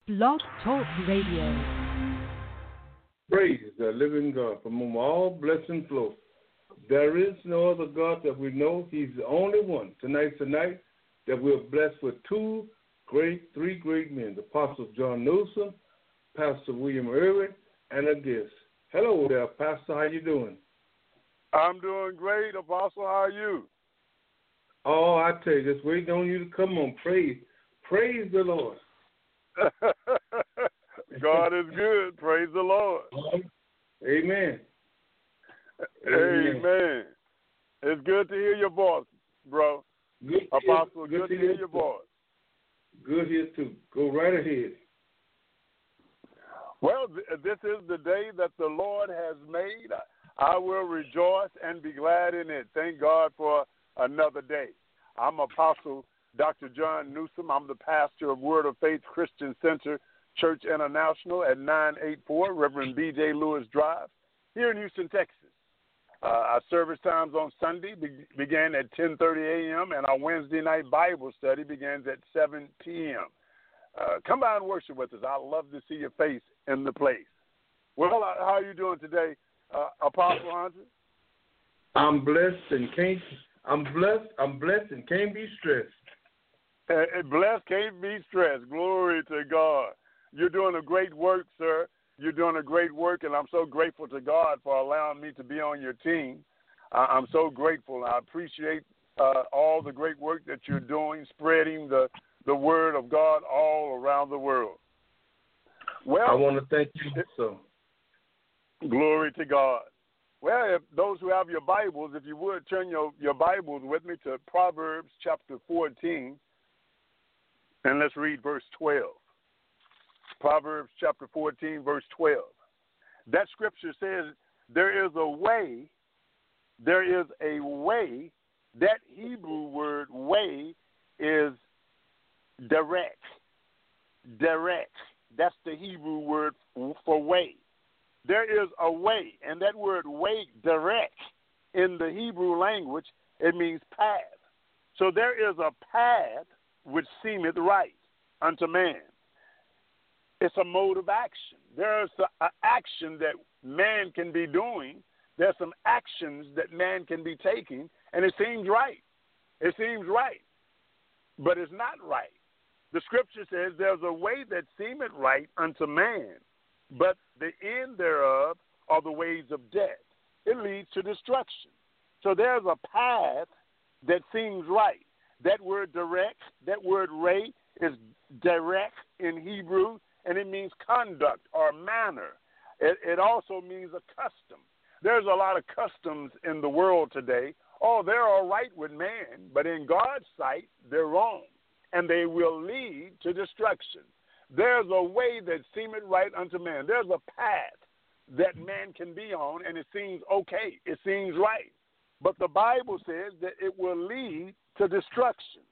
Blog Talk Radio. Praise the living God, from whom all blessing flow. There is no other God that we know. He's the only one. Tonight's the night that we're blessed with three great men, the Apostle John Newsom, Pastor William Irwin, and a guest. Hello there, Pastor. How you doing? I'm doing great, Apostle. How are you? Oh, I tell you, just waiting on you to come on. Praise the Lord. God is good. Praise the Lord. Amen. Amen. It's good to hear your voice, bro. Apostle, good to hear your voice. Good here, too. Go right ahead. Well, this is the day that the Lord has made. I will rejoice and be glad in it. Thank God for another day. I'm Apostle Dr. John Newsom. I'm the pastor of Word of Faith Christian Center Church International at 984 Reverend B.J. Lewis Drive here in Houston, Texas. Our service times on Sunday began at 10:30 a.m. and our Wednesday night Bible study begins at 7 p.m. Come by and worship with us. I'd love to see your face in the place. Well, how are you doing today, Apostle Hunter? I'm blessed and can't be stressed. Blessed can't be stressed. Glory to God. You're doing a great work, sir. You're doing a great work, and I'm so grateful to God for allowing me to be on your team. I'm so grateful. I appreciate all the great work that you're doing, spreading the word of God all around the world. Well, I want to thank you. So, glory to God. Well, if those who have your Bibles, if you would turn your Bibles with me to Proverbs chapter 14, and let's read verse 12. Proverbs chapter 14, verse 12. That scripture says, there is a way, that Hebrew word way is direct. Direct. That's the Hebrew word for way. There is a way, and that word way, direct, in the Hebrew language, it means path. So there is a path which seemeth right unto man. It's a mode of action. There's an action that man can be doing. There's some actions that man can be taking, and it seems right. It seems right, but it's not right. The scripture says there's a way that seemeth right unto man, but the end thereof are the ways of death. It leads to destruction. So there's a path that seems right. That word direct, that word ray, is direct in Hebrew, and it means conduct or manner. It also means a custom. There's a lot of customs in the world today. Oh, they're all right with man, but in God's sight, they're wrong, and they will lead to destruction. There's a way that seemeth right unto man. There's a path that man can be on, and it seems okay. It seems right. But the Bible says that it will lead to destruction.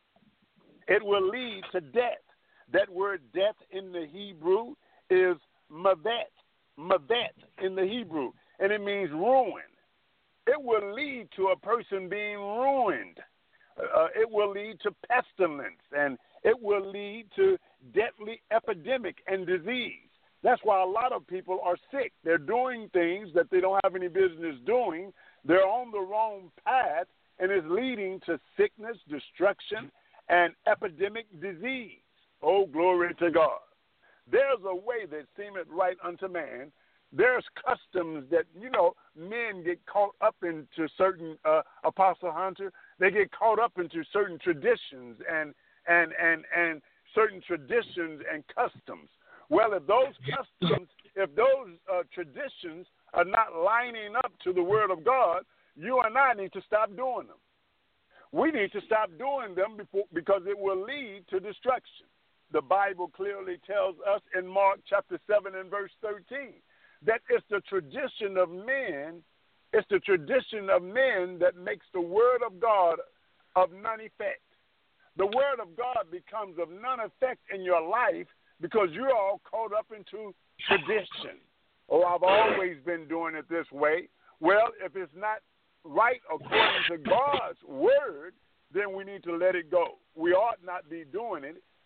It will lead to death. That word death in the Hebrew is mavet. Mavet in the Hebrew, and it means ruin. It will lead to a person being ruined. It will lead to pestilence, and it will lead to deadly epidemic and disease. That's why a lot of people are sick. They're doing things that they don't have any business doing. They're on the wrong path, and it's leading to sickness, destruction, and epidemic disease. Oh, glory to God. There's a way that seemeth right unto man. There's customs that, men get caught up into certain, Apostle Hunter, they get caught up into certain traditions and certain traditions and customs. Well, if those customs, traditions are not lining up to the Word of God, you and I need to stop doing them. We need to stop doing them because it will lead to destruction. The Bible clearly tells us in Mark chapter 7 and verse 13 that it's the tradition of men that makes the Word of God of none effect. The Word of God becomes of none effect in your life because you're all caught up into tradition. Oh, I've always been doing it this way. Well, if it's not right according to God's Word, then we need to let it go. We ought not be doing it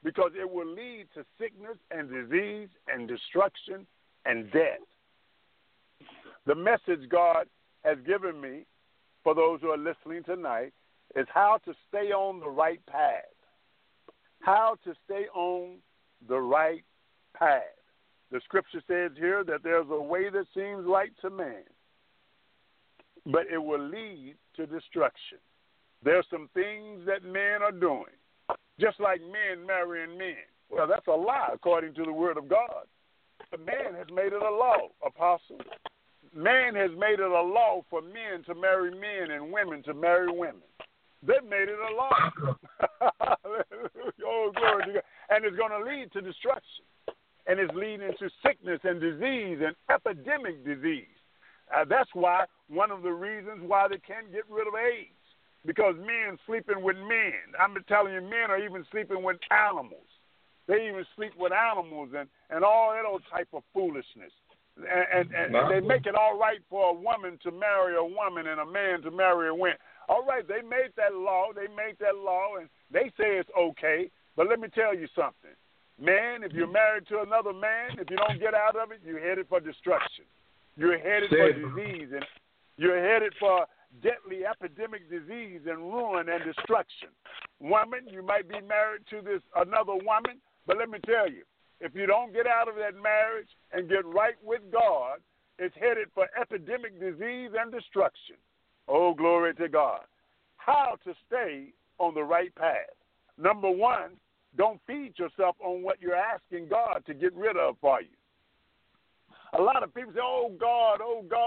because it will lead to sickness and disease and destruction and death. The message God has given me for those who are listening tonight is how to stay on the right path. How to stay on the right path. The scripture says here that there's a way that seems right to man, but it will lead to destruction. There's some things that men are doing, just like men marrying men. Well, that's a lie according to the word of God. But man has made it a law, Apostle. Man has made it a law for men to marry men and women to marry women. They've made it a law. Oh, glory to God. And it's going to lead to destruction. And it's leading to sickness and disease and epidemic disease. That's why one of the reasons why they can't get rid of AIDS, because men sleeping with men. I'm telling you, men are even sleeping with animals. They even sleep with animals and all that old type of foolishness. And they make it all right for a woman to marry a woman and a man to marry a man. All right, they made that law. And they say it's okay. But let me tell you something. Man, if you're married to another man, if you don't get out of it, you're headed for destruction. You're headed for disease, and you're headed for deadly epidemic disease and ruin and destruction. Woman, you might be married to another woman, but let me tell you, if you don't get out of that marriage and get right with God, it's headed for epidemic disease and destruction. Oh, glory to God. How to stay on the right path. Number one, don't feed yourself on what you're asking God to get rid of for you. A lot of people say, oh, God,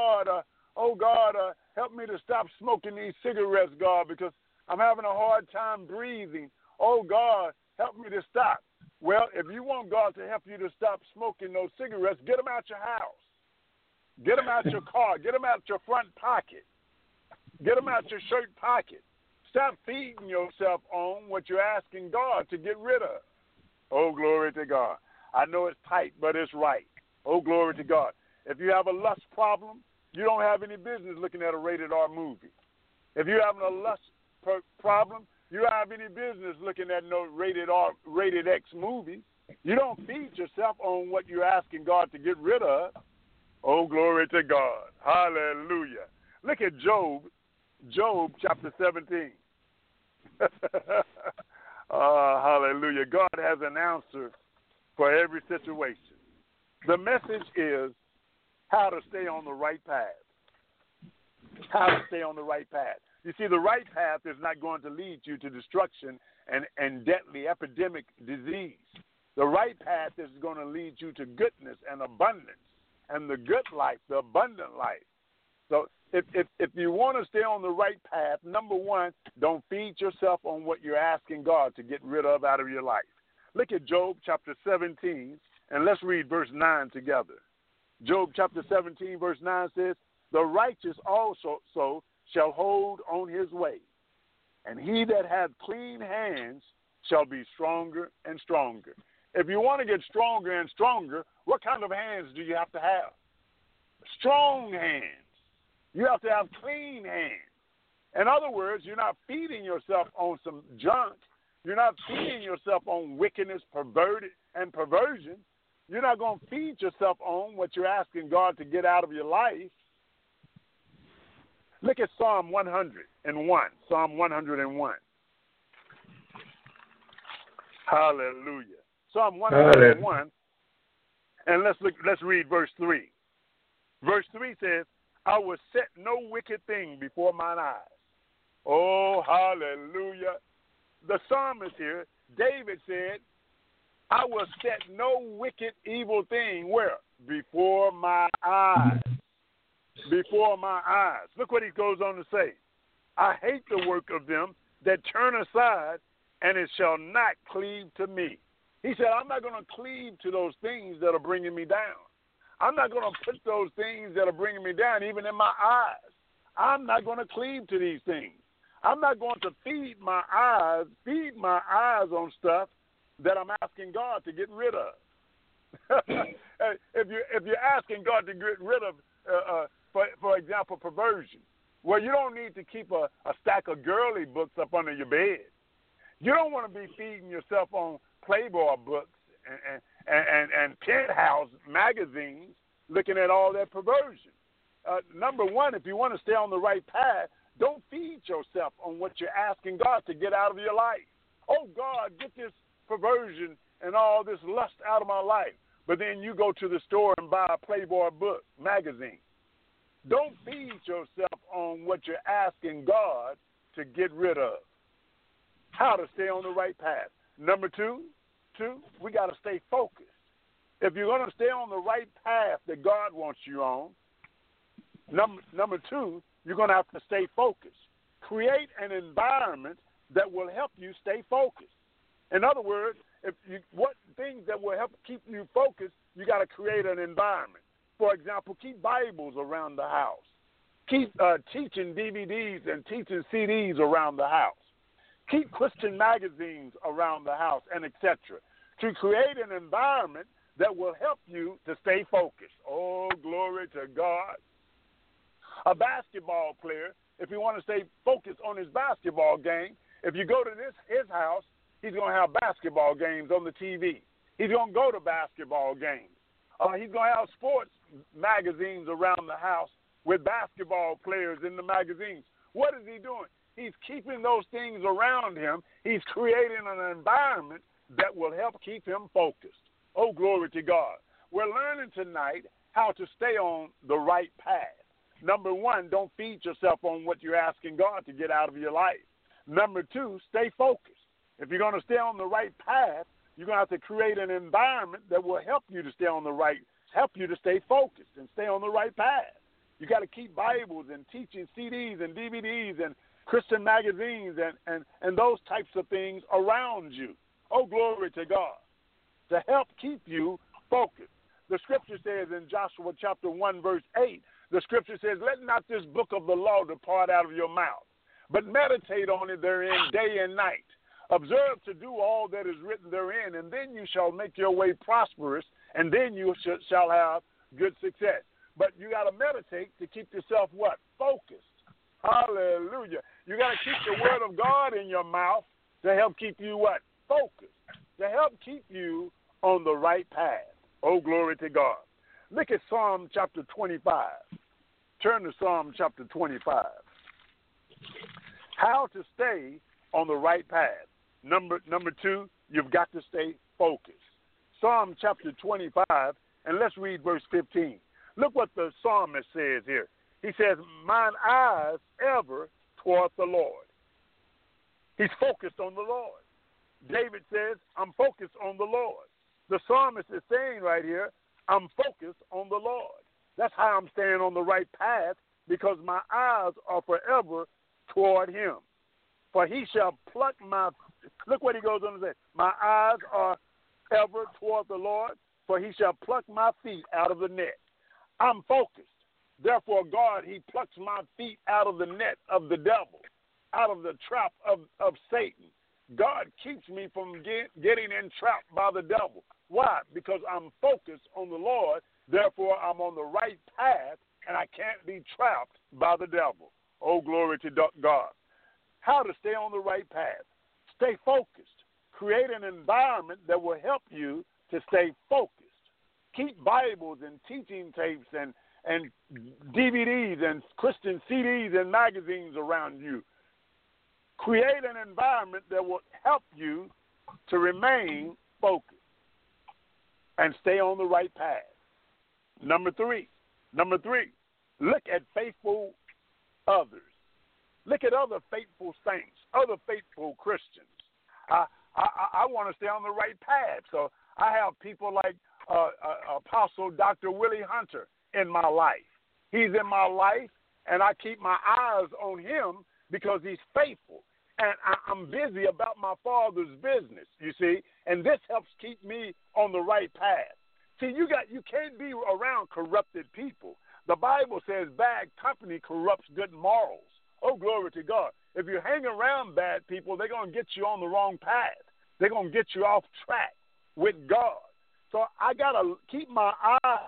help me to stop smoking these cigarettes, God, because I'm having a hard time breathing. Oh, God, help me to stop. Well, if you want God to help you to stop smoking those cigarettes, get them out your house. Get them out your car. Get them out your front pocket. Get them out your shirt pocket. Stop feeding yourself on what you're asking God to get rid of. Oh, glory to God. I know it's tight, but it's right. Oh, glory to God. If you have a lust problem, you don't have any business looking at a rated R movie. If you're having a lust problem, you don't have any business looking at no rated R, rated X movie. You don't feed yourself on what you're asking God to get rid of. Oh, glory to God. Hallelujah. Look at Job chapter 17. Hallelujah. God has an answer for every situation. The message is how to stay on the right path. How to stay on the right path. You see, the right path is not going to lead you to destruction and deadly epidemic disease. The right path is going to lead you to goodness and abundance and the good life, the abundant life. So if you want to stay on the right path, number one, don't feed yourself on what you're asking God to get rid of out of your life. Look at Job chapter 17, and let's read verse 9 together. Job chapter 17, verse 9 says, the righteous also shall hold on his way, and he that hath clean hands shall be stronger and stronger. If you want to get stronger and stronger, what kind of hands do you have to have? Strong hands. You have to have clean hands. In other words, you're not feeding yourself on some junk. You're not feeding yourself on wickedness, perversion. You're not going to feed yourself on what you're asking God to get out of your life. Look at Psalm 101. Psalm 101. Hallelujah. Psalm 101. And let's read verse 3. Verse 3 says, I will set no wicked thing before mine eyes. Oh, hallelujah. The psalmist here, David said, I will set no wicked evil thing where? Before my eyes. Before my eyes. Look what he goes on to say. I hate the work of them that turn aside, and it shall not cleave to me. He said, I'm not going to cleave to those things that are bringing me down. I'm not going to put those things that are bringing me down even in my eyes. I'm not going to cleave to these things. I'm not going to feed my eyes on stuff that I'm asking God to get rid of. If you're asking God to get rid of, for example, perversion, well, you don't need to keep a stack of girly books up under your bed. You don't want to be feeding yourself on Playboy books and Penthouse magazines looking at all that perversion. Number one, if you want to stay on the right path, don't feed yourself on what you're asking God to get out of your life. Oh, God, get this perversion and all this lust out of my life. But then you go to the store and buy a Playboy book, magazine. Don't feed yourself on what you're asking God to get rid of. How to stay on the right path. Number two, we got to stay focused. If you're going to stay on the right path that God wants you on, number two, you're going to have to stay focused. Create an environment that will help you stay focused. In other words, what things that will help keep you focused, you got to create an environment. For example, keep Bibles around the house. Keep teaching DVDs and teaching CDs around the house. Keep Christian magazines around the house, and etc. To create an environment that will help you to stay focused. Oh, glory to God. A basketball player, if he want to stay focused on his basketball game, if you go to his house, he's going to have basketball games on the TV. He's going to go to basketball games. He's going to have sports magazines around the house with basketball players in the magazines. What is he doing? He's keeping those things around him. He's creating an environment that will help keep him focused. Oh, glory to God. We're learning tonight how to stay on the right path. Number one, don't feed yourself on what you're asking God to get out of your life. Number two, stay focused. If you're going to stay on the right path, you're going to have to create an environment that will help you to stay focused and stay on the right path. You got to keep Bibles and teaching CDs and DVDs and Christian magazines and those types of things around you. Oh, glory to God. To help keep you focused. The scripture says in Joshua chapter 1, verse 8, the scripture says, let not this book of the law depart out of your mouth, but meditate on it therein day and night. Observe to do all that is written therein, and then you shall make your way prosperous, and then you shall have good success. But you got to meditate to keep yourself what? Focused. Hallelujah. You got to keep the word of God in your mouth to help keep you what? Focused. To help keep you on the right path. Oh, glory to God. Look at Psalm chapter 25. Turn to Psalm chapter 25. How to stay on the right path. Number two, you've got to stay focused. Psalm chapter 25, and let's read verse 15. Look what the psalmist says here. He says, mine eyes ever toward the Lord. He's focused on the Lord. David says, I'm focused on the Lord. The psalmist is saying right here, I'm focused on the Lord. That's how I'm staying on the right path, because my eyes are forever toward him. For he shall pluck look what he goes on to say, my eyes are ever toward the Lord, for he shall pluck my feet out of the net. I'm focused. Therefore, God, he plucks my feet out of the net of the devil, out of the trap of Satan. God keeps me from getting entrapped by the devil. Why? Because I'm focused on the Lord. Therefore, I'm on the right path, and I can't be trapped by the devil. Oh, glory to God. How to stay on the right path. Stay focused. Create an environment that will help you to stay focused. Keep Bibles and teaching tapes and DVDs and Christian CDs and magazines around you. Create an environment that will help you to remain focused and stay on the right path. Number three, look at faithful others. Look at other faithful saints, other faithful Christians. I want to stay on the right path, so I have people like Apostle Dr. Willie Hunter in my life. He's in my life, and I keep my eyes on him because he's faithful. And I'm busy about my Father's business, you see, and this helps keep me on the right path. See, you can't be around corrupted people. The Bible says bad company corrupts good morals. Oh, glory to God. If you hang around bad people, they're going to get you on the wrong path. They're going to get you off track with God. So I got to keep my eye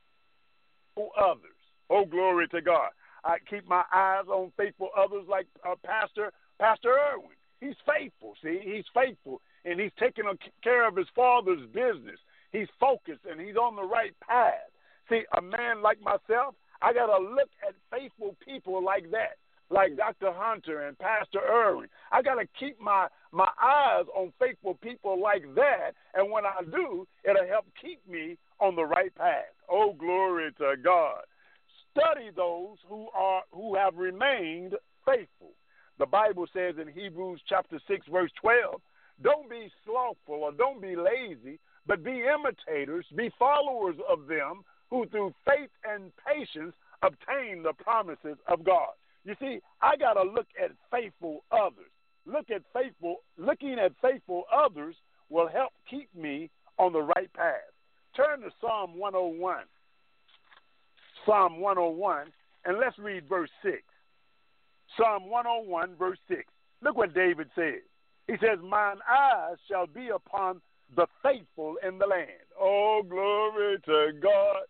on others. Oh, glory to God. I keep my eyes on faithful others like Pastor Irwin. He's faithful, see? He's faithful. and he's taking care of his father's business. He's focused, and he's on the right path. See, a man like myself, I got to look at faithful people like that, like Dr. Hunter and Pastor Irwin. I got to keep my eyes on faithful people like that, and when I do, it'll help keep me on the right path. Oh, glory to God. Study those who have remained faithful. The Bible says in Hebrews chapter 6, verse 12, don't be slothful or don't be lazy, but be imitators, be followers of them who through faith and patience obtain the promises of God. You see, I got to look at faithful others. Looking at faithful others will help keep me on the right path. Turn to Psalm 101. Psalm 101, and let's read verse 6. Psalm 101, verse 6. Look what David says. He says, mine eyes shall be upon the faithful in the land. Oh, glory to God.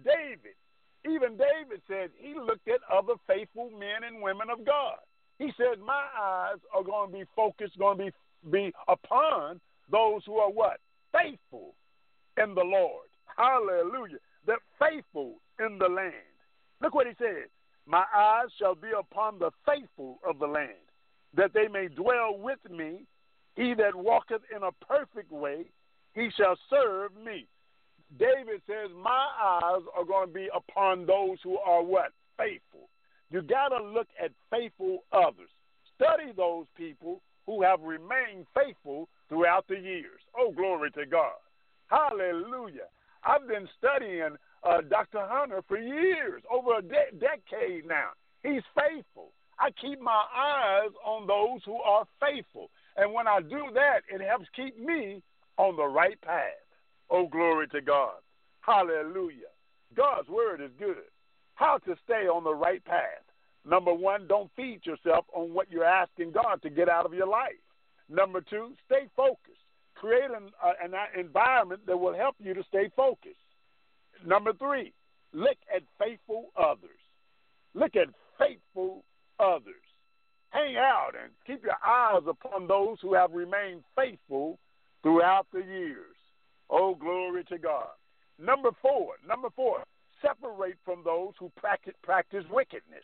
Even David said he looked at other faithful men and women of God. He said, my eyes are going to be focused, going to be upon those who are what? Faithful in the Lord. Hallelujah. They're faithful in the land. Look what he said. My eyes shall be upon the faithful of the land, that they may dwell with me. He that walketh in a perfect way, he shall serve me. David says, my eyes are going to be upon those who are what? Faithful. You got to look at faithful others. Study those people who have remained faithful throughout the years. Oh, glory to God. Hallelujah. I've been studying Dr. Hunter for years, over a decade now. He's faithful. I keep my eyes on those who are faithful. And when I do that, it helps keep me on the right path. Oh, glory to God. Hallelujah. God's word is good. How to stay on the right path. Number one, don't feed yourself on what you're asking God to get out of your life. Number two, stay focused. Create an environment that will help you to stay focused. Number three, look at faithful others. Look at faithful others. Hang out and keep your eyes upon those who have remained faithful throughout the years. Oh, glory to God. Number four, separate from those who practice wickedness.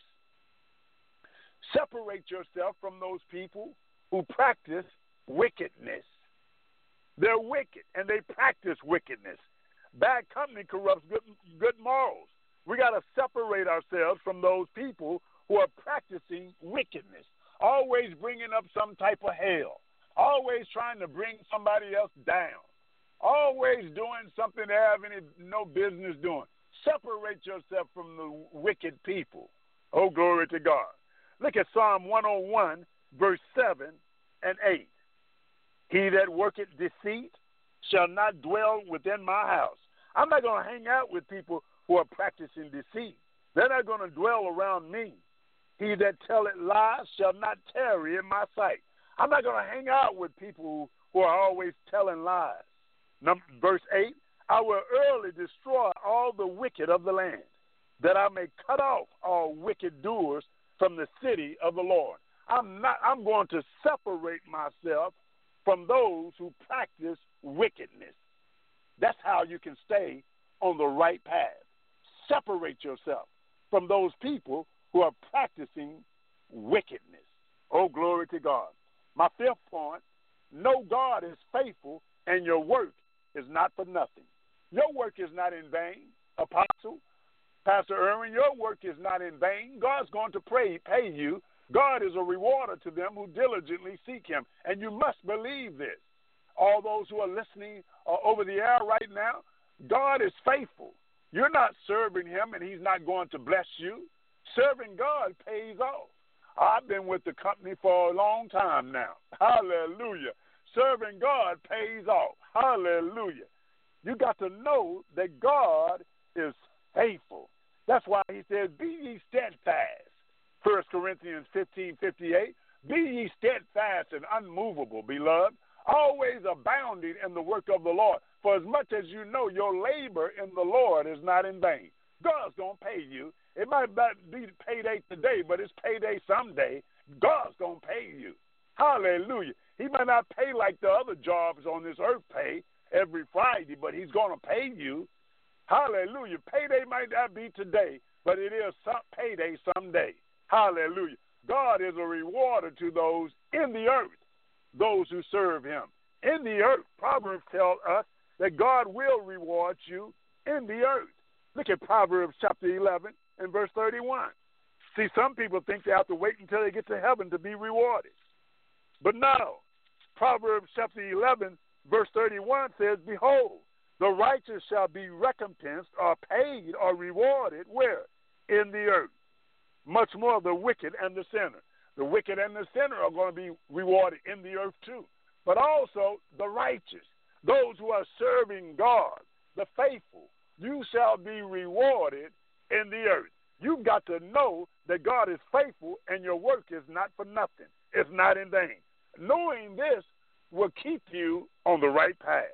Separate yourself from those people who practice wickedness. They're wicked, and they practice wickedness. Bad company corrupts good morals. We got to separate ourselves from those people who are practicing wickedness, always bringing up some type of hell, always trying to bring somebody else down, always doing something they have no business doing. Separate yourself from the wicked people. Oh, glory to God. Look at Psalm 101, verse 7 and 8. He that worketh deceit shall not dwell within my house. I'm not going to hang out with people who are practicing deceit. They're not going to dwell around me. He that telleth lies shall not tarry in my sight. I'm not going to hang out with people who are always telling lies. Verse 8, I will early destroy all the wicked of the land, that I may cut off all wicked doers from the city of the Lord. I'm going to separate myself from those who practice wickedness. That's how you can stay on the right path. Separate yourself from those people who are practicing wickedness. Oh, glory to God. My fifth point, know God is faithful and your work is not for nothing. Your work is not in vain, Apostle. Pastor Irwin, your work is not in vain. God's going to pay you. God is a rewarder to them who diligently seek him, and you must believe this. All those who are listening over the air right now, God is faithful. You're not serving him, and he's not going to bless you. Serving God pays off. I've been with the company for a long time now. Hallelujah. Serving God pays off. Hallelujah. You got to know that God is faithful. That's why he says, be ye steadfast. 1 Corinthians 15:58. Be ye steadfast and unmovable, beloved, always abounding in the work of the Lord. For as much as you know your labor in the Lord is not in vain. God's going to pay you. It might not be payday today, but it's payday someday. God's going to pay you. Hallelujah. He might not pay like the other jobs on this earth pay every Friday, but he's going to pay you. Hallelujah. Payday might not be today, but it is payday someday. Hallelujah. God is a rewarder to those in the earth, those who serve him. In the earth, Proverbs tell us that God will reward you in the earth. Look at Proverbs chapter 11 and verse 31. See, some people think they have to wait until they get to heaven to be rewarded. But no. Proverbs chapter 11, verse 31 says, behold, the righteous shall be recompensed or paid or rewarded where? In the earth. Much more the wicked and the sinner. The wicked and the sinner are going to be rewarded in the earth too. But also the righteous, those who are serving God, the faithful, you shall be rewarded in the earth. You've got to know that God is faithful and your work is not for nothing. It's not in vain. Knowing this will keep you on the right path.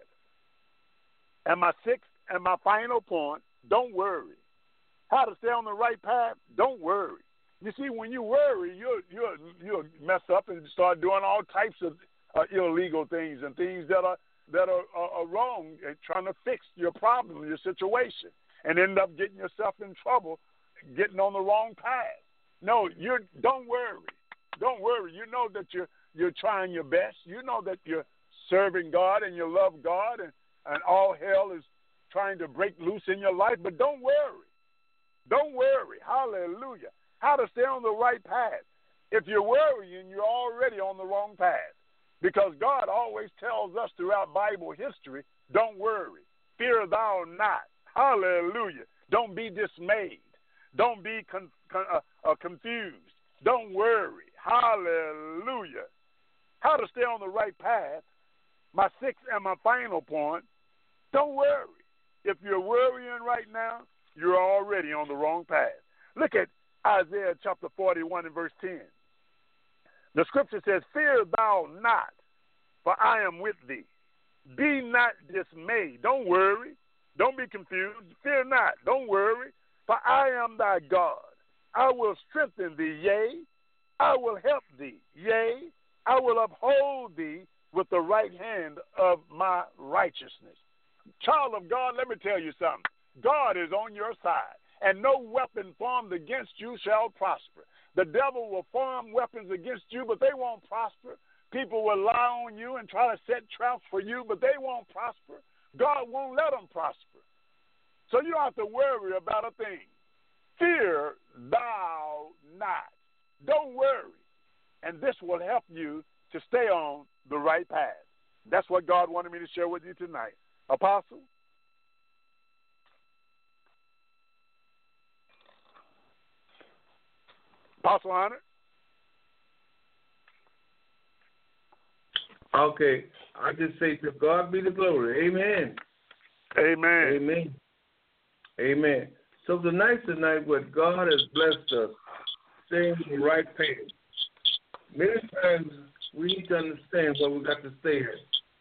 And my sixth and my final point, don't worry. How to stay on the right path? Don't worry. You see, when you worry, you'll mess up and start doing all types of illegal things and things that are wrong, and trying to fix your problem, your situation, and end up getting yourself in trouble, getting on the wrong path. No, don't worry. Don't worry. You know that you're trying your best. You know that you're serving God and you love God, and all hell is trying to break loose in your life. But don't worry. Don't worry. Hallelujah. How to stay on the right path. If you're worrying, you're already on the wrong path. Because God always tells us throughout Bible history, don't worry. Fear thou not. Hallelujah. Don't be dismayed. Don't be confused. Don't worry. Hallelujah. How to stay on the right path. My sixth and my final point, don't worry. If you're worrying right now, you're already on the wrong path. Look at Isaiah chapter 41 and verse 10. The scripture says, fear thou not, for I am with thee. Be not dismayed. Don't worry. Don't be confused. Fear not. Don't worry, for I am thy God. I will strengthen thee, yea, I will help thee, yea, I will uphold thee with the right hand of my righteousness. Child of God, let me tell you something. God is on your side, and no weapon formed against you shall prosper. The devil will form weapons against you, but they won't prosper. People will lie on you and try to set traps for you, but they won't prosper. God won't let them prosper. So you don't have to worry about a thing. Fear thou not. Don't worry. And this will help you to stay on the right path. That's what God wanted me to share with you tonight. Apostle? Apostle Hunter? Okay. I just say to God be the glory. Amen. Amen. Amen. Amen. So tonight, what God has blessed us, staying on the right path. Many times we need to understand where we got to stay at.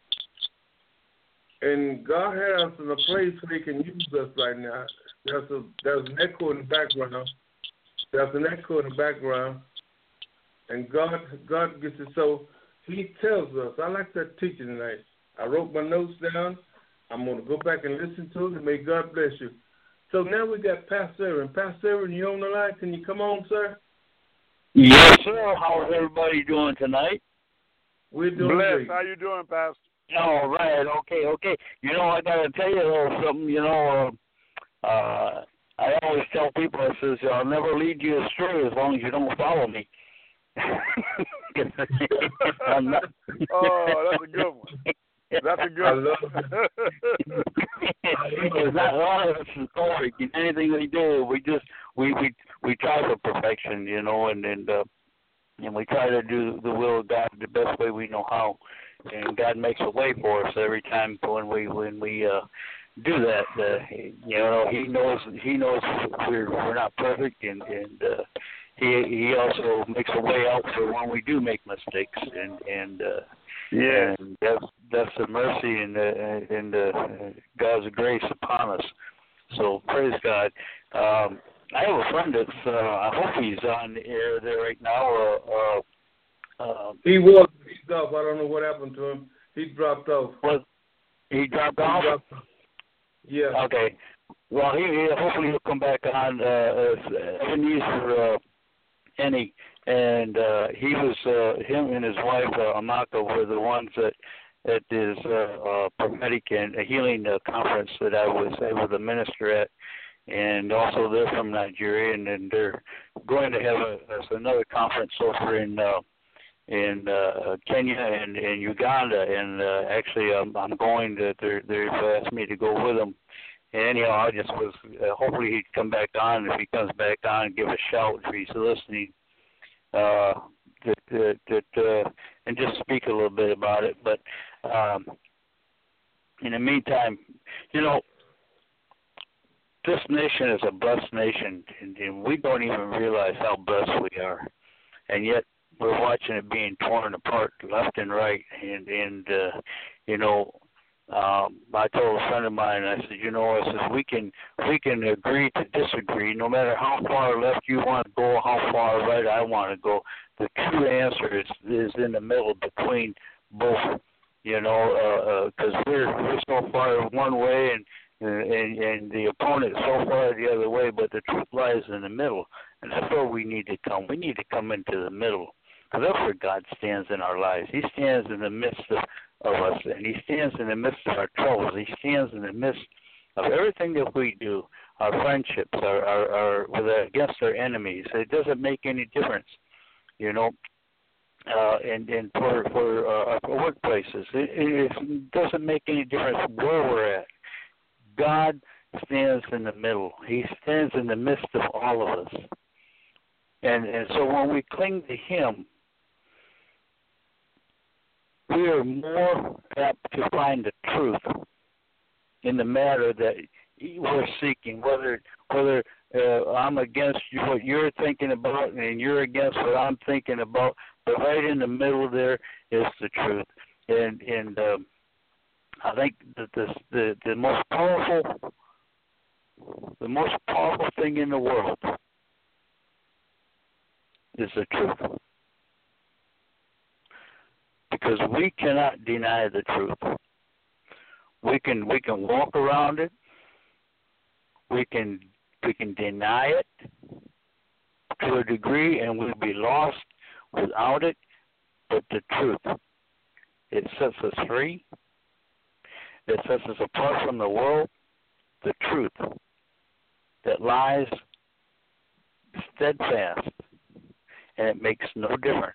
And God has us in a place where He can use us right now. There's an echo in the background. There's an echo in the background. And God gets it so He tells us. I like that teaching tonight. I wrote my notes down. I'm going to go back and listen to it, and may God bless you. So now we got Pastor Aaron. Pastor Aaron, you on the line? Can you come on, sir? Yes, sir. How's everybody doing tonight? We're doing blessed. great. How you doing, Pastor? All right. Okay. You know, I got to tell you a little something. You know, I always tell people, I says, I'll never lead you astray as long as you don't follow me. Oh, that's a good one. That's a good one. It's not one of us is perfect in anything we do. We try for perfection, you know, and we try to do the will of God the best way we know how. And God makes a way for us every time when we do that. You know, He knows we're not perfect, and He also makes a way out for when we do make mistakes, and that's the mercy and God's grace upon us. So praise God. I have a friend that's I hope he's on the air there right now. He was. He's off. I don't know what happened to him. He dropped off. He dropped off? Yeah. Okay. Well, hopefully he'll come back on. Ebenezer Ennie, and he was him and his wife Amaka were the ones at this prophetic and healing conference that I was able to minister at, and also they're from Nigeria, and then they're going to have another conference over in Kenya and Uganda, and actually I'm going to. They've asked me to go with them. And anyhow, I just was hopefully he'd come back on. If he comes back on, give a shout if he's listening, and just speak a little bit about it. But in the meantime, you know, this nation is a blessed nation, and we don't even realize how blessed we are, and yet we're watching it being torn apart left and right. And you know, I told a friend of mine, I said, you know, I said we can agree to disagree, no matter how far left you want to go, how far right I want to go. The true answer is in the middle between both. You know, because we're so far one way and the opponent so far the other way, but the truth lies in the middle, and that's where we need to come. We need to come into the middle, because that's where God stands in our lives. He stands in the midst of us, and He stands in the midst of our troubles. He stands in the midst of everything that we do, our friendships, our against our enemies. It doesn't make any difference, you know. And for our workplaces, it doesn't make any difference where we're at. God stands in the middle. He stands in the midst of all of us. And so when we cling to Him, we are more apt to find the truth in the matter that we're seeking, whether I'm against what you're thinking about and you're against what I'm thinking about, but right in the middle there is the truth. And I think that the most powerful thing in the world is the truth, because we cannot deny the truth. We can walk around it. We can deny it to a degree, and we'll be lost without it. But the truth, it sets us free. It sets us apart from the world. The truth that lies steadfast, and it makes no difference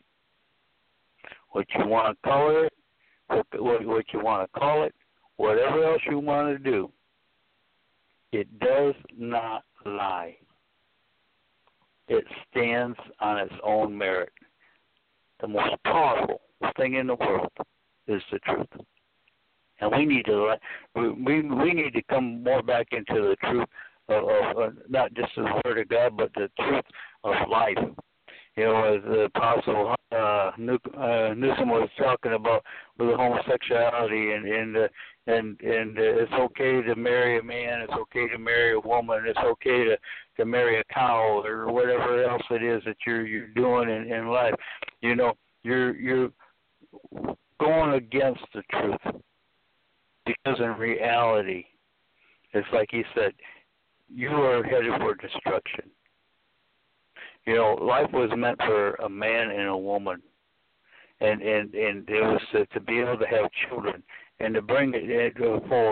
what you want to color it, what you want to call it, whatever else you want to do. It does not lie. It stands on its own merit. The most powerful thing in the world is the truth. And we need to come more back into the truth of not just the Word of God, but the truth of life. You know, as the Apostle Newsom was talking about with homosexuality, and it's okay to marry a man, it's okay to marry a woman, it's okay to marry a cow or whatever else it is that you're doing in life. You know, you're going against the truth, because in reality, it's like he said, you are headed for destruction. You know, life was meant for a man and a woman, and it was to be able to have children and to bring it into a fold.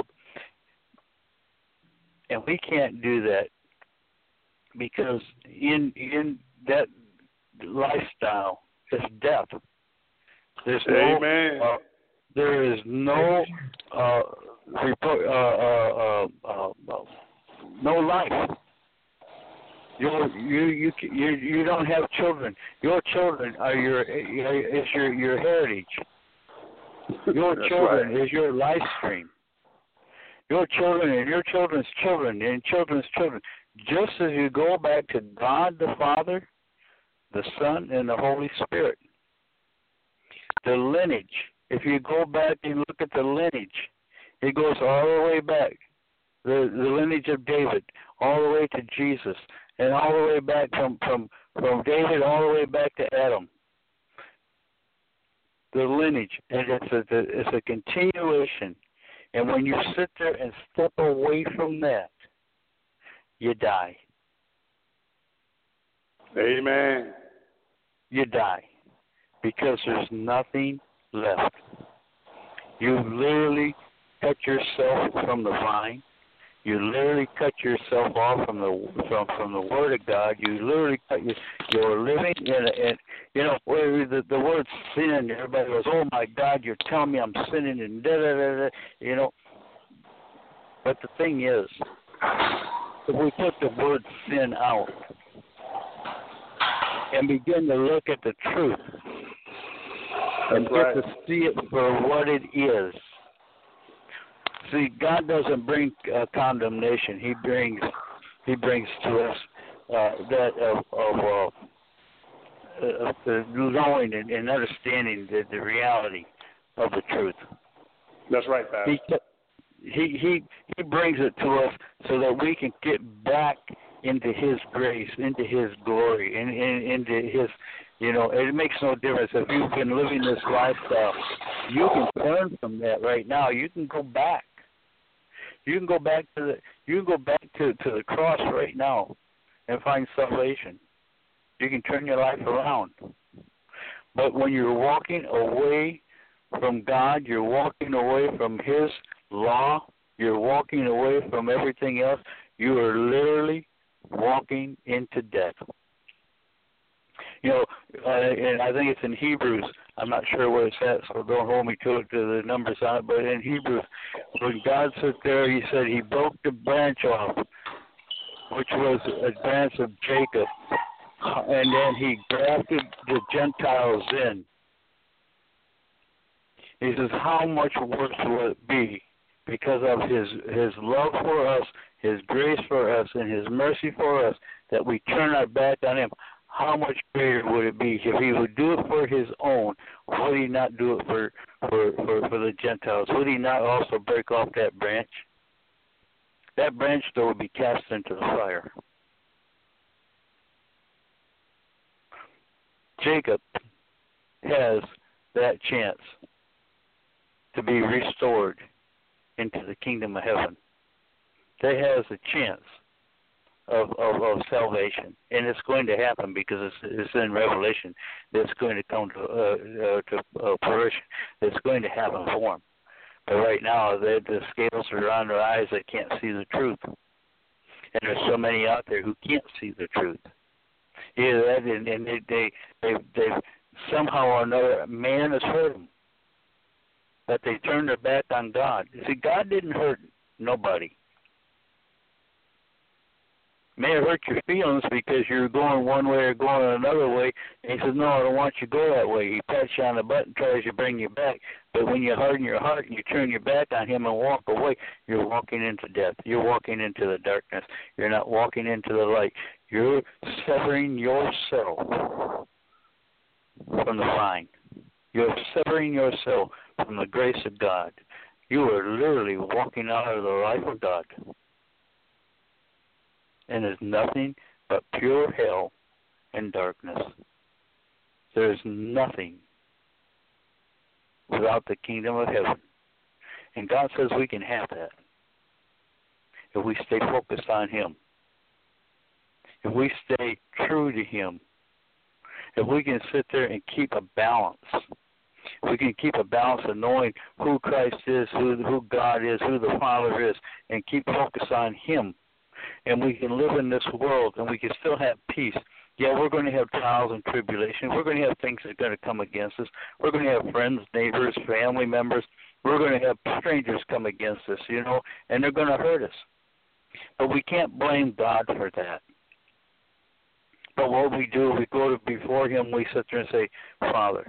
And we can't do that, because in that lifestyle is death. There's no there is no no life. You don't have children. Your children are your heritage. Your children is your life stream. Your children and your children's children and children's children. Just as you go back to God the Father, the Son, and the Holy Spirit. The lineage, if you go back and look at the lineage, it goes all the way back. The lineage of David, all the way to Jesus, and all the way back from David all the way back to Adam. the lineage, and it's a continuation. And when you sit there and step away from that, you die. Amen. You die because there's nothing left. You literally cut yourself from the vine. You literally cut yourself off from the Word of God. You literally cut you're living in you know, where the word sin. Everybody goes, "Oh my God, you're telling me I'm sinning," and da da da da. You know. But the thing is, if we put the word sin out and begin to look at the truth and get to see it for what it is. See, God doesn't bring condemnation. He brings to us that of knowing and understanding the reality of the truth. That's right, Pastor. He brings it to us so that we can get back into His grace, into His glory, into His. You know, it makes no difference if you've been living this lifestyle. You can turn from that right now. You can go back. You can go back to the cross right now and find salvation. You can turn your life around. But when you're walking away from God, you're walking away from His law, you're walking away from everything else, you are literally walking into death. You know, and I think it's in Hebrews. I'm not sure where it's at, so don't hold me to the numbers on it. But in Hebrews, when God sat there, He said He broke the branch off, which was a branch of Jacob, and then He grafted the Gentiles in. He says, how much worse will it be because of His love for us, His grace for us, and His mercy for us, that we turn our back on Him? How much greater would it be if He would do it for His own? Would He not do it for the Gentiles? Would He not also break off that branch? That branch, though, would be cast into the fire. Jacob has that chance to be restored into the kingdom of heaven. They has a chance of salvation, and it's going to happen because it's in Revelation. That's going to come to fruition. It's going to happen for them. But right now, the scales are on their eyes. They can't see the truth, and there's so many out there who can't see the truth. Either that, and they somehow or another, man has hurt them. That they turned their back on God. See, God didn't hurt nobody. May have hurt your feelings because you're going one way or going another way. And He says, no, I don't want you to go that way. He pats you on the butt and tries to bring you back. But when you harden your heart and you turn your back on Him and walk away, you're walking into death. You're walking into the darkness. You're not walking into the light. You're severing yourself from the vine. You're severing yourself from the grace of God. You are literally walking out of the life of God. And there's nothing but pure hell and darkness. There's nothing without the kingdom of heaven. And God says we can have that if we stay focused on Him. If we stay true to Him. If we can sit there and keep a balance. If we can keep a balance of knowing who Christ is, who God is, who the Father is, and keep focused on Him. And we can live in this world, and we can still have peace. Yeah, we're going to have trials and tribulation. We're going to have things that are going to come against us. We're going to have friends, neighbors, family members. We're going to have strangers come against us, you know, and they're going to hurt us. But we can't blame God for that. But what we do, we go before Him, we sit there and say, Father.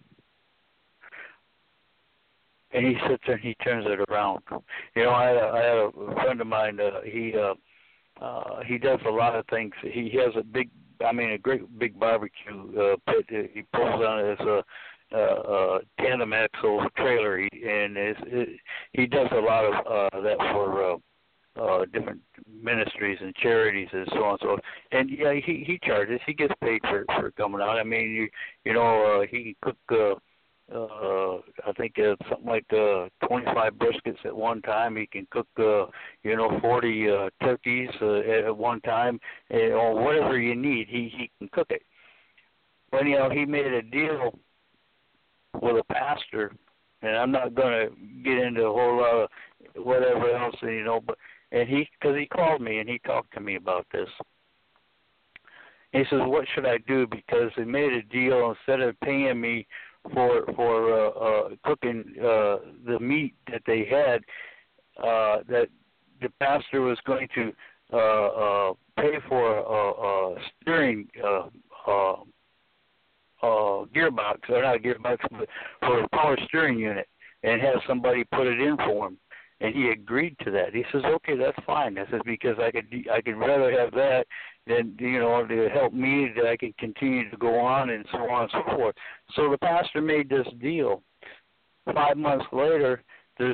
And He sits there and He turns it around. You know, I had a friend of mine, he does a lot of things. He has a great big barbecue pit. He pulls on his tandem axle trailer, he does a lot of that for different ministries and charities and so on and so forth. And yeah, he charges. He gets paid for coming out. I mean, you know, he can cook I think something like 25 briskets at one time. He can cook, 40 turkeys at one time, or whatever you need. He can cook it. But he made a deal with a pastor, and I'm not going to get into a whole lot of whatever else, but because he called me and he talked to me about this. He says, "What should I do?" Because they made a deal, instead of paying me for cooking the meat that they had, that the pastor was going to pay for a steering gearbox, or not a gearbox, but for a power steering unit, and have somebody put it in for him. And he agreed to that. He says, "Okay, that's fine." I said, "Because I could rather have that than to help me, that I can continue to go on and so on and so forth." So the pastor made this deal. 5 months later, there's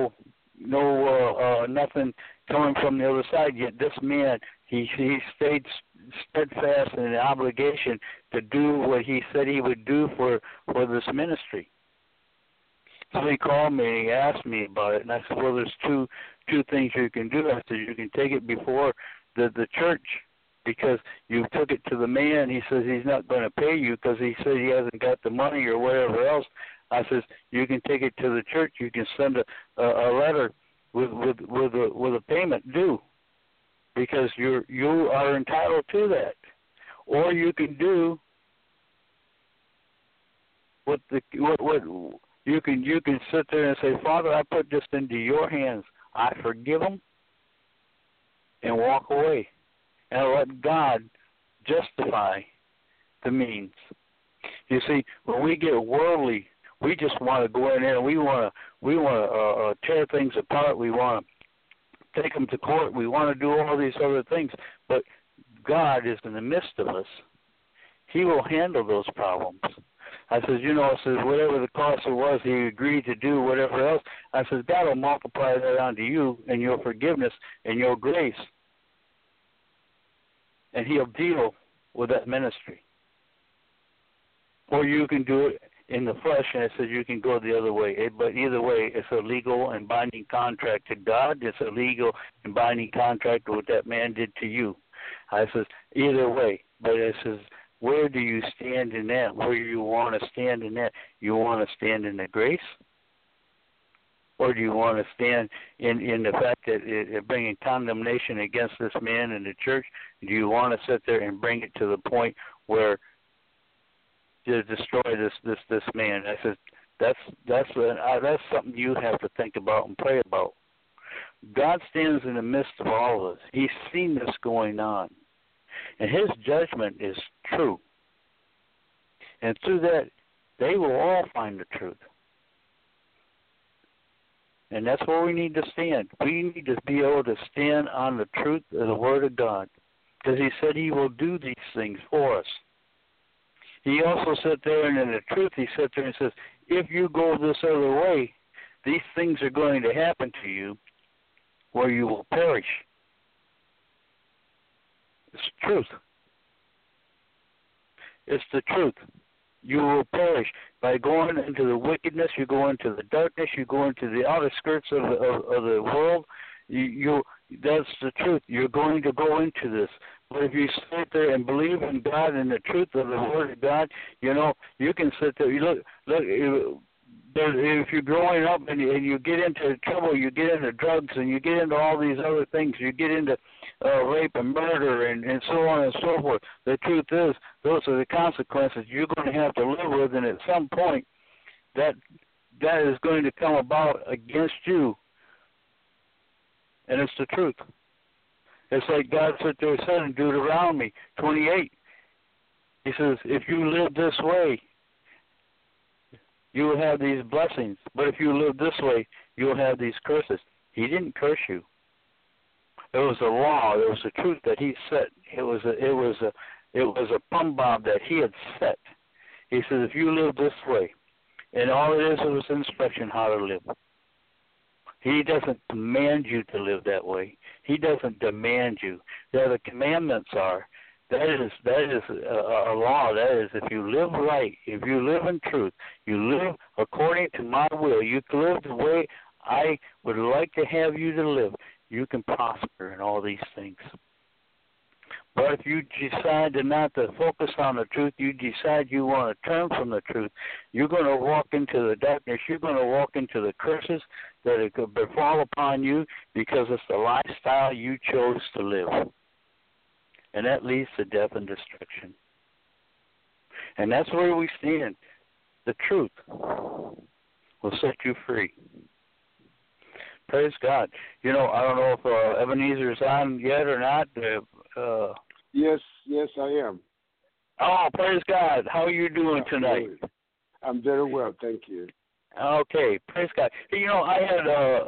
nothing coming from the other side. Yet this man, he stayed steadfast in the obligation to do what he said he would do for this ministry. So he called me and he asked me about it, and I said, "Well, there's two things you can do." I said, "You can take it before the church, because you took it to the man. He says he's not going to pay you because he said he hasn't got the money or whatever else." I says, "You can take it to the church. You can send a letter with a payment due, because you are entitled to that. Or you can do what you can sit there and say, 'Father, I put this into your hands. I forgive them,' and walk away and let God justify the means." You see, when we get worldly, we just want to go in there and we want to tear things apart. We want to take them to court. We want to do all these other things. But God is in the midst of us. He will handle those problems. I says, whatever the cost was, he agreed to do whatever else. I says, God will multiply that onto you and your forgiveness and your grace. And he'll deal with that ministry. Or you can do it in the flesh, and it says you can go the other way. But either way, it's a legal and binding contract to God. It's a legal and binding contract to what that man did to you. I says, either way. But it says, where do you stand in that? Where do you want to stand in that? You want to stand in the grace? Or do you want to stand in the fact that it's bringing condemnation against this man in the church? Do you want to sit there and bring it to the point where to destroy this man? I said, that's something you have to think about and pray about. God stands in the midst of all of us. He's seen this going on, and his judgment is true. And through that, they will all find the truth. And that's where we need to stand. We need to be able to stand on the truth of the Word of God, because he said he will do these things for us. He also sat there, and in the truth, he sat there and says, if you go this other way, these things are going to happen to you where you will perish. It's the truth. It's the truth. You will perish. By going into the wickedness, you go into the darkness, you go into the outer skirts of the world. That's the truth. You're going to go into this. But if you sit there and believe in God and the truth of the Word of God, you can sit there. Look. If you're growing up and you get into trouble, you get into drugs and you get into all these other things, you get into rape and murder and so on and so forth. The truth is, those are the consequences you're going to have to live with, and at some point, that is going to come about against you. And it's the truth. It's like God said in Deuteronomy 28. He says, if you live this way, you will have these blessings. But if you live this way, you will have these curses. He didn't curse you. It was a law. It was a truth that he set. It was a plumb bob that he had set. He says, if you live this way, and all it was instruction how to live. He doesn't command you to live that way. He doesn't demand you. The commandments are that is a law. That is, if you live right, if you live in truth, you live according to my will, you live the way I would like to have you to live, you can prosper in all these things. But if you decide not to focus on the truth, you decide you want to turn from the truth, you're going to walk into the darkness, you're going to walk into the curses that it could befall upon you because it's the lifestyle you chose to live. And that leads to death and destruction. And that's where we stand. The truth will set you free. Praise God. You know, I don't know if Ebenezer's on yet or not. Yes, I am. Oh, praise God. How are you doing tonight? I'm very well, thank you. Okay, praise God. You know, I had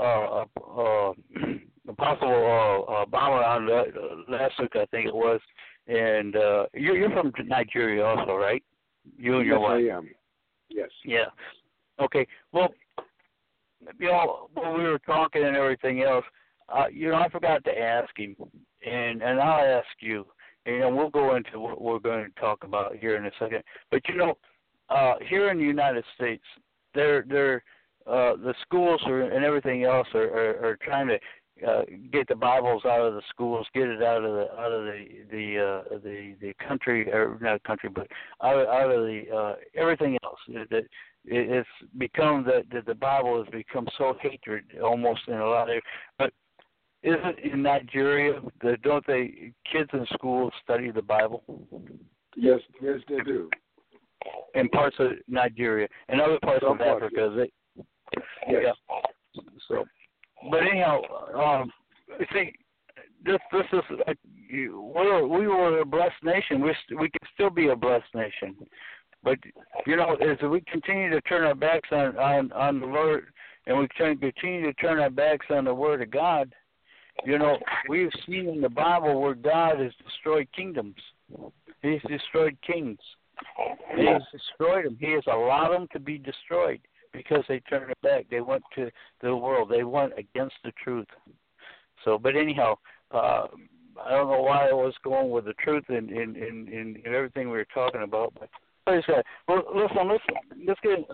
Apostle Obama on last week, I think it was, and you're from Nigeria also, right? You and your wife. Yes, I am. Yes. Yeah. Okay. Well, you know, when we were talking and everything else, you know, I forgot to ask him, and I'll ask you, and we'll go into what we're going to talk about here in a second. But you know, here in the United States, the schools and everything else are trying to get the Bibles out of the schools, get it out of the country, or not country, but out of the everything else. It's become that the Bible has become so hatred almost in a lot of areas. But is it in Nigeria that don't kids in school study the Bible? Yes, they do. In parts of Nigeria and other parts of Africa, yes. So, but anyhow, see, this is we were a blessed nation. We can still be a blessed nation, but you know, as we continue to turn our backs on the Lord, and we continue to turn our backs on the Word of God, you know, we've seen in the Bible where God has destroyed kingdoms. He's destroyed kings. He has destroyed them. He has allowed them to be destroyed because they turned it back. They went to the world. They went against the truth. So, but anyhow, I don't know why I was going with the truth in everything we were talking about. But praise God. Well, let's get.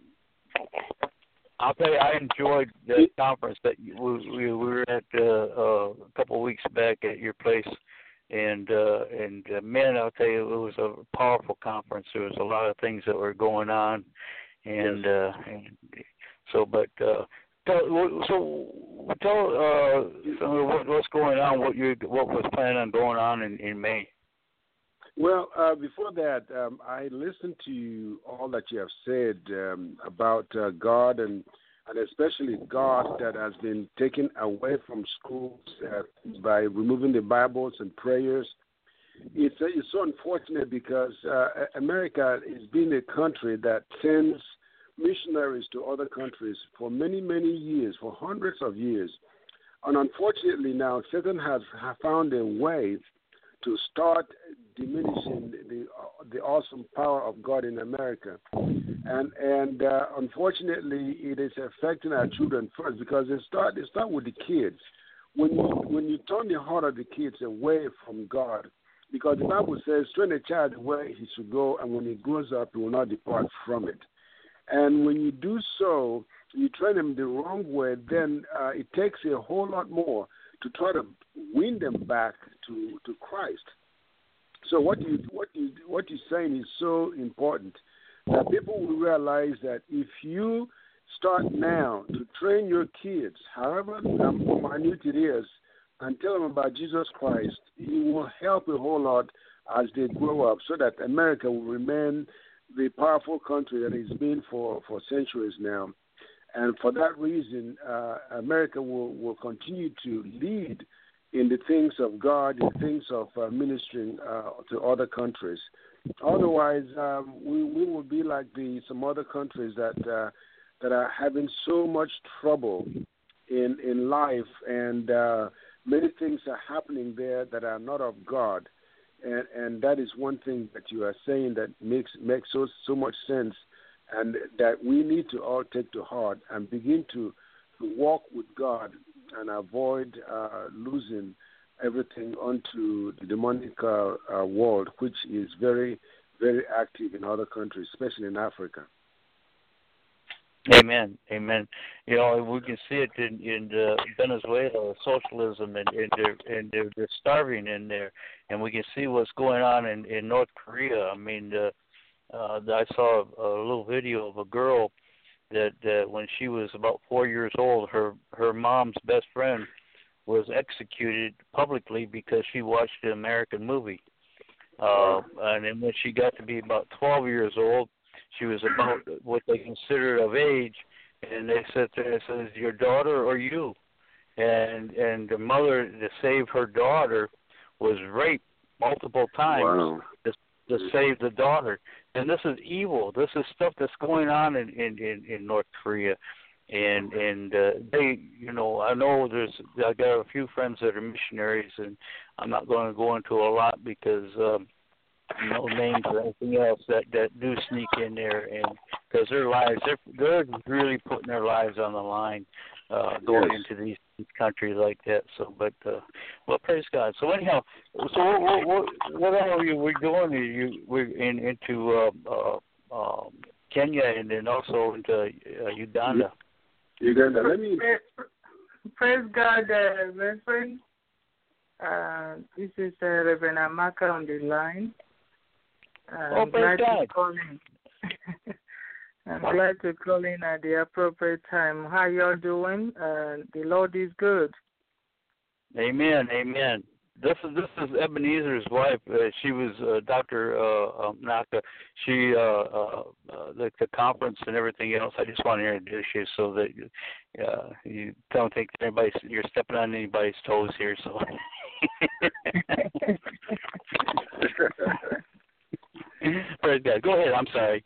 I'll tell you, I enjoyed the conference that we were at a couple of weeks back at your place, and man, I'll tell you, it was a powerful conference. There was a lot of things that were going on, and so. But tell what's going on. What was planned on going on in May. Well, before that, I listened to all that you have said about God and especially God that has been taken away from schools by removing the Bibles and prayers. It's so unfortunate because America is being a country that sends missionaries to other countries for many, many years, for hundreds of years. And unfortunately now, Satan has found a way to start diminishing the awesome power of God in America, and unfortunately, it is affecting our children first because they start with the kids. When you turn the heart of the kids away from God, because the Bible says, "Train a child where he should go, and when he grows up, he will not depart from it." And when you do so, you train them the wrong way. Then it takes a whole lot more to try to win them back to Christ. So what you're saying is so important that people will realize that if you start now to train your kids, however minute it is, and tell them about Jesus Christ, it will help a whole lot as they grow up, so that America will remain the powerful country that it's been for centuries now. And for that reason, America will continue to lead in the things of God, in things of ministering to other countries. Otherwise, we will be like some other countries that are having so much trouble in life, and many things are happening there that are not of God. And that is one thing that you are saying that makes so much sense, and that we need to all take to heart and begin to walk with God and avoid losing everything onto the demonic world, which is very, very active in other countries, especially in Africa. Amen. Amen. You know, we can see it in Venezuela, socialism, and they're starving in there, and we can see what's going on in North Korea. I mean, I saw a little video of a girl that when she was about 4 years old, her mom's best friend was executed publicly because she watched an American movie. And then when she got to be about 12 years old, she was about what they considered of age, and they said to her, it says, your daughter or you? And the mother, to save her daughter, was raped multiple times to save the daughter. And this is evil. This is stuff that's going on in North Korea. And they, you know, I got a few friends that are missionaries, and I'm not going to go into a lot because no names or anything else that do sneak in there, and because their lives, they're really putting their lives on the line going into these countries like that. So, but well, praise God. So anyhow, so what all are we doing? We're into Kenya and then also into Uganda. Uganda. Let me praise God, Reverend. This is Reverend Amaka on the line. I'm glad to call in. I'm glad to call in at the appropriate time. How y'all doing? The Lord is good. Amen. Amen. This is Ebenezer's wife. She was Dr. Naka. She the conference and everything else. I just want to introduce you so that you don't think that you're stepping on anybody's toes here. So. Praise God. Go ahead. I'm sorry.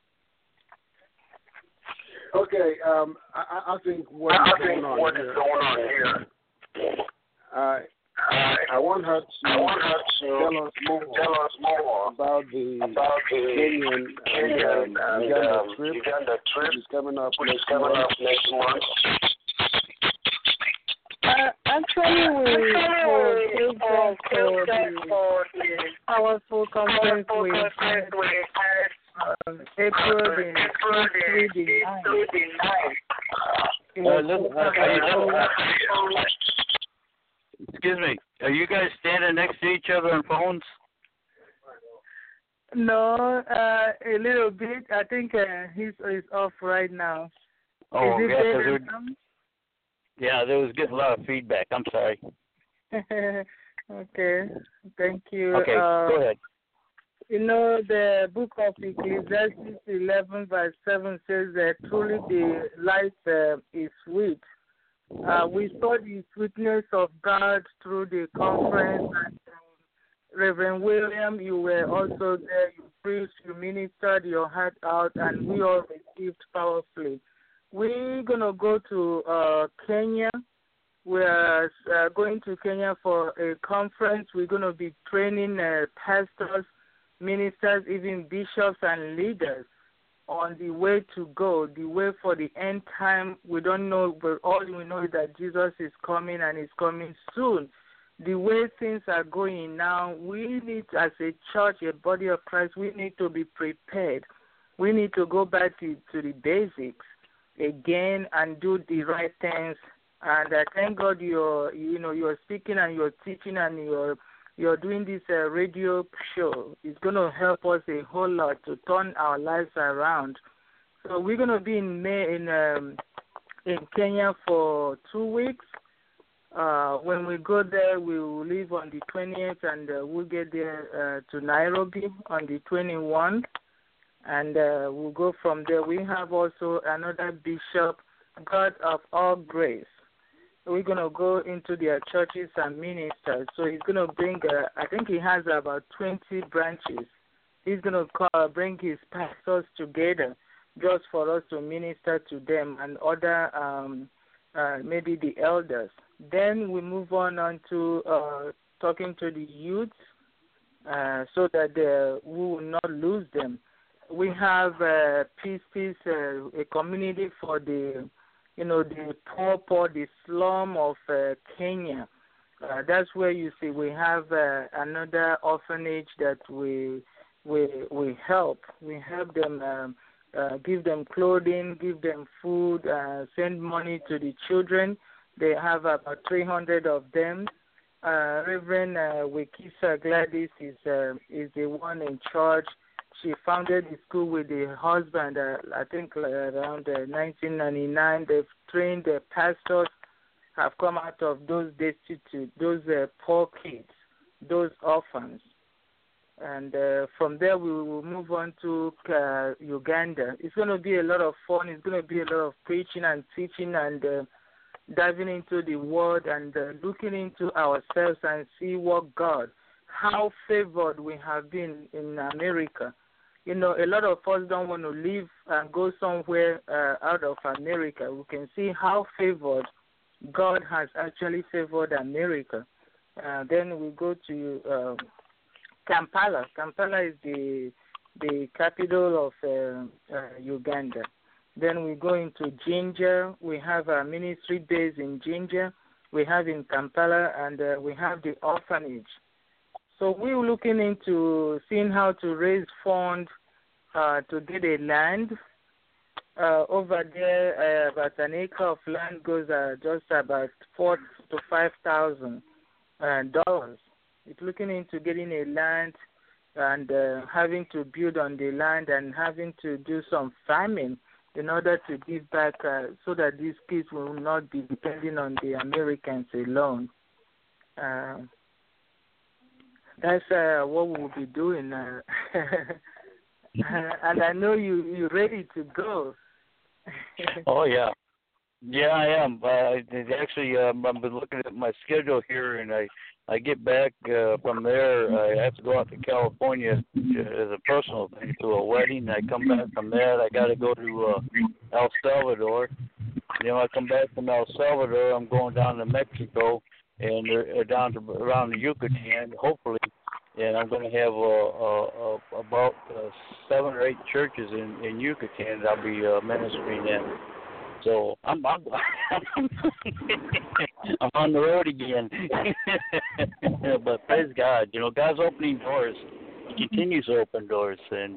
Okay. I think what is going on here. I want her to tell us more about the Kenyan and Uganda trip, which is coming up next month. Actually, we will for the powerful conference we had April the 9th. Excuse me. Are you guys standing next to each other on phones? No, a little bit. I think he's off right now. Oh, yeah, there was getting a lot of feedback. I'm sorry. Okay, thank you. Okay, go ahead. You know, the book of Ecclesiastes 11 verse 7 says that truly the life is sweet. We saw the sweetness of God through the conference. And, Reverend William, you were also there. You preached, you ministered your heart out, and we all received powerfully. We're going to go to Kenya. We're going to Kenya for a conference. We're going to be training pastors, ministers, even bishops and leaders on the way to go, the way for the end time. We don't know, but all we know is that Jesus is coming and is coming soon. The way things are going now, we need, as a church, a body of Christ, we need to be prepared. We need to go back to the basics again and do the right things. And I thank God you're speaking and you're teaching and you're doing this radio show. It's going to help us a whole lot to turn our lives around. So we're going to be in Kenya for 2 weeks. When we go there, we will leave on the 20th, and we'll get there to Nairobi on the 21st, and we'll go from there. We have also another bishop, God of all grace. We're going to go into their churches and ministers. So he's going to bring, I think he has about 20 branches. He's going to bring his pastors together just for us to minister to them and other, maybe the elders. Then we move on to talking to the youth so that we will not lose them. We have Peace, a community for the poor, the slum of Kenya. That's where you see we have another orphanage that we help. We help them, give them clothing, give them food, send money to the children. They have about 300 of them. Reverend Wikisa Gladys is the one in charge. She founded the school with the husband, I think around 1999. They've trained the pastors, have come out of those destitute, those poor kids, those orphans. And from there, we will move on to Uganda. It's going to be a lot of fun. It's going to be a lot of preaching and teaching and diving into the Word and looking into ourselves and see what God, how favored we have been in America. You know, a lot of us don't want to leave and go somewhere out of America. We can see how favored God has actually favored America. Then we go to Kampala. Kampala is the capital of Uganda. Then we go into Jinja. We have a ministry base in Jinja. We have in Kampala, and we have the orphanage. So we're looking into seeing how to raise funds to get a land. Over there, about an acre of land goes just about $4,000 to $5,000. It's looking into getting a land and having to build on the land and having to do some farming in order to give back so that these kids will not be depending on the Americans alone. That's what we'll be doing. And I know you're ready to go. Oh, yeah. Yeah, I am. Actually, I've been looking at my schedule here, and I get back from there. I have to go out to California as a personal thing to a wedding. I come back from that. I got to go to El Salvador. Then when I come back from El Salvador, I'm going down to Mexico and down to around the Yucatan, hopefully. And I'm going to have about 7 or 8 churches in Yucatan that I'll be ministering in. So I'm I'm on the road again. But praise God, you know, God's opening doors. He continues to open doors, and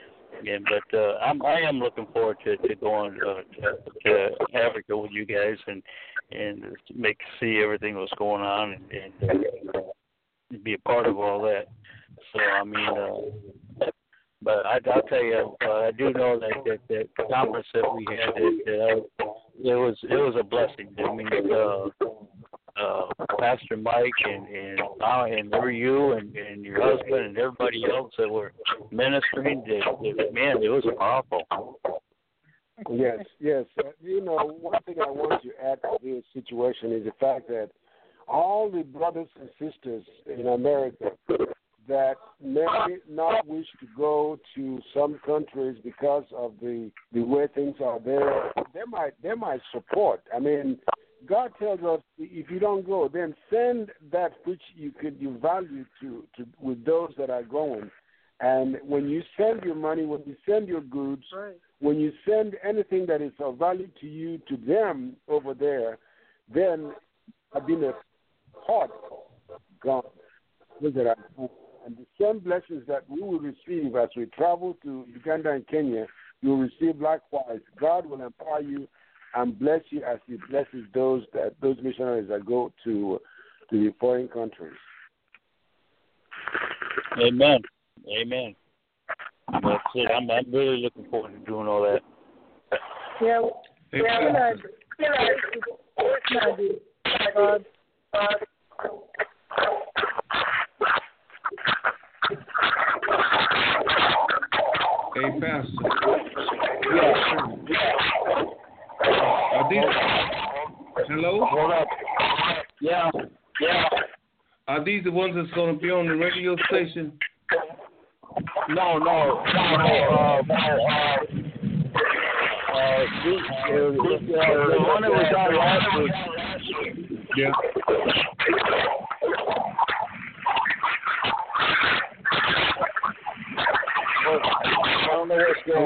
I am looking forward to going to Africa with you guys and see everything that's going on and be a part of all that. So I mean. But I'll tell you, I do know that the conference that we had, it was a blessing. I mean, Pastor Mike and you and your husband and everybody else that were ministering, man, it was powerful. Yes. You know, one thing I want to add to this situation is the fact that all the brothers and sisters in America that may not wish to go to some countries because of the way things are there, they might support. I mean, God tells us if you don't go, then send that which you value to with those that are going. And when you send your money, when you send your goods, right, when you send anything that is of value to you to them over there, then I've been a part of God. And the same blessings that we will receive as we travel to Uganda and Kenya, you will receive likewise. God will empower you and bless you as He blesses those missionaries that go to the foreign countries. Amen. That's it. I'm really looking forward to doing all that. Yeah. Hey, Pastor. Yeah. Are these? Hello? Hold up. Yeah. Are these the ones that's going to be on the radio station? No. The one that was on last week. Yeah. I don't know what's going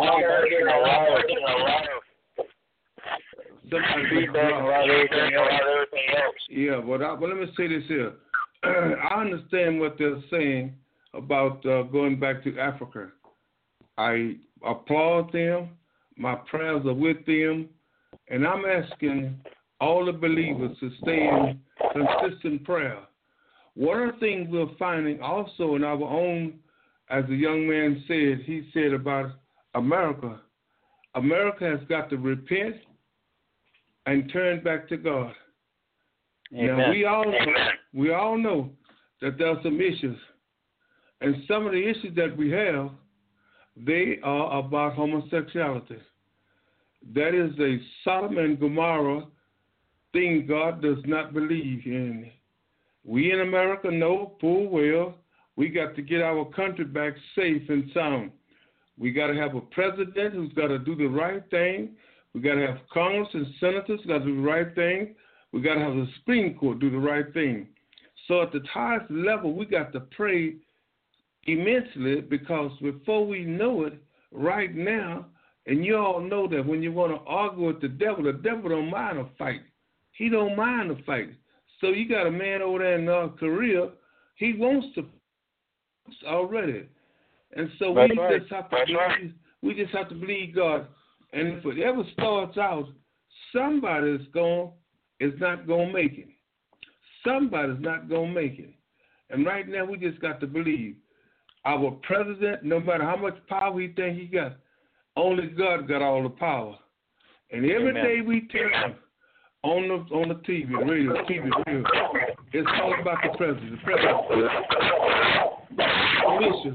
on. Some feedback and a lot of everything else. Yeah, but let me say this here. I understand what they're saying about going back to Africa. I applaud them. My prayers are with them. And I'm asking all the believers to stay in consistent prayer. One of the things we're finding also in our own, as the young man said, he said about America, America has got to repent and turn back to God. Amen. Now, we all know that there are some issues. And some of the issues that we have, they are about homosexuality. That is a Sodom and Gomorrah thing God does not believe in. We in America know full well we got to get our country back safe and sound. We got to have a president who's got to do the right thing. We got to have Congress and senators who got to do the right thing. We got to have the Supreme Court do the right thing. So at the highest level, we got to pray immensely, because before we know it, right now, and you all know that when you want to argue with the devil don't mind a fight. He don't mind a fight. So you got a man over there in North Korea, he wants to already. And so we just have to believe God. And if it ever starts out, somebody's not going to make it. Somebody's not going to make it. And right now we just got to believe. Our president, no matter how much power he think he got, only God got all the power. And every day we turn on the TV, radio, it's all about the president. The president. Issues.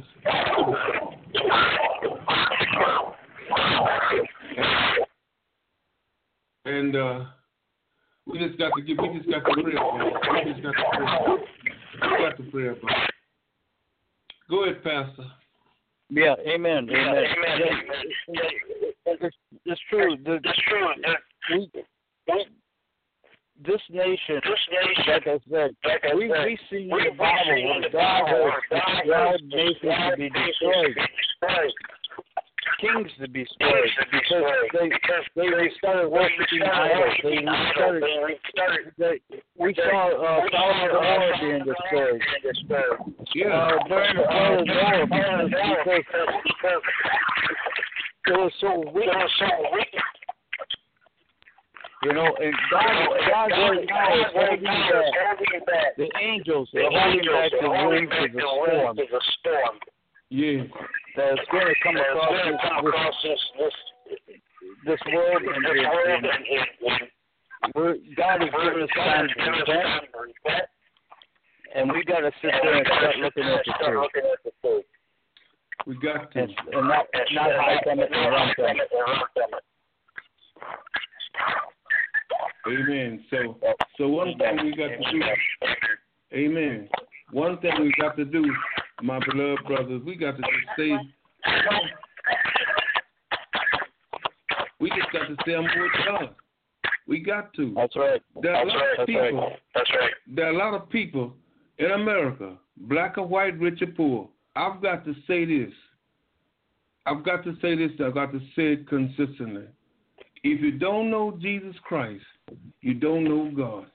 And we just got to pray about it. Go ahead, Pastor. Yeah, amen. It's true. This nation, like I said, we see in the Bible where God has described nations to be destroyed, kings to be destroyed, because they started worshiping idols. We saw Sodom and Gomorrah being destroyed. During the Battle of Noah, because it was so wicked. You know, and God right now is holding back the angels. They're holding back the winds of the storm. Yeah. That's going to come across this world, and God has given us time to repent, and we got to sit there and start looking at the truth. We got to. And not hide from it and run from it. Amen. So one thing we got to do, amen. One thing we got to do, my beloved brothers, we got to just stay. We just got to stay on board with God. We got to. That's right. There are a lot of people in America, black or white, rich or poor. I've got to say this. I've got to say it consistently. If you don't know Jesus Christ, you don't know God.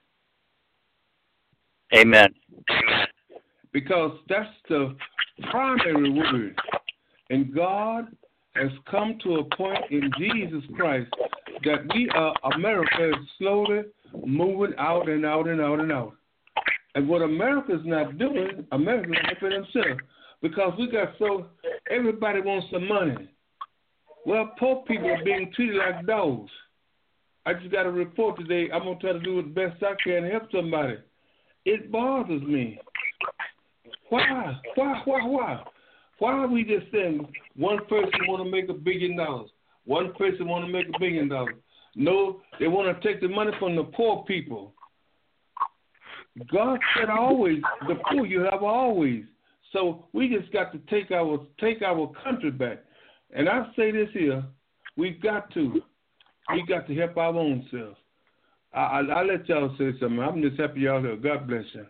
Amen. Because that's the primary word. And God has come to a point in Jesus Christ that America is slowly moving out and out and out and out. And what America's not doing, America's helping themselves. Because everybody wants some money. Well, poor people are being treated like dogs. I just got a report today. I'm going to try to do the best I can to help somebody. It bothers me. Why? Why are we just saying one person want to make $1 billion? One person want to make $1 billion. No, they want to take the money from the poor people. God said always, the poor you have always. So we just got to take our country back. And I say this here, we got to help our own selves. I'll let y'all say something. I'm just happy y'all here. God bless you.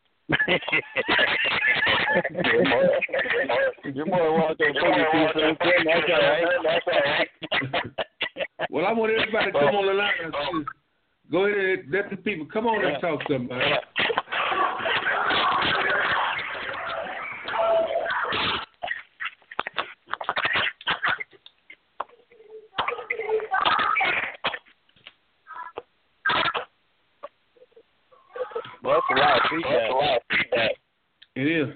You're more welcome to That's all right. Well, I want everybody to come on the line and say, Go ahead and let the people come on and talk to somebody. Well, that's a lot of feedback. It is.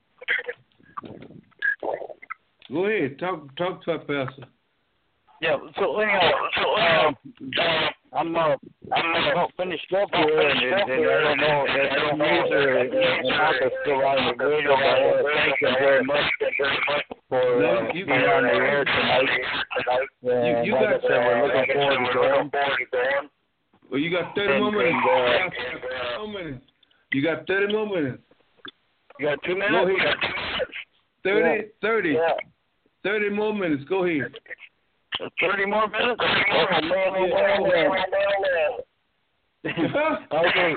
Go ahead, talk to our pastor. Yeah. So anyhow, I'm finished up here, and I don't know if user and Martha's still on the radio. Thank you very much for being on the air tonight. You like got, I said, we're looking forward to going. Well, you got 30 more minutes. You got 30 more minutes. You got 2 minutes? Go ahead. 30. Yeah. 30 more minutes. Go ahead. 30 more minutes? Oh, man. Okay.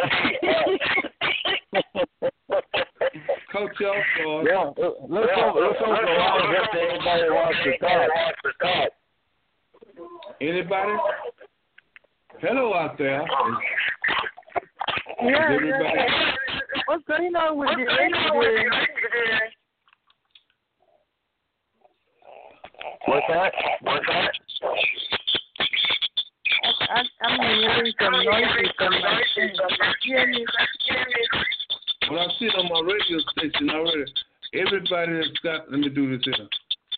Coach off. Yeah. Let's open the line up to anybody who wants to talk. Anybody? Hello out there. Yeah. Everybody? What's going on with the radio? What's that? I'm hearing some noises on my phone. Well, I see it on my radio station already. Everybody that's got, let me do this here.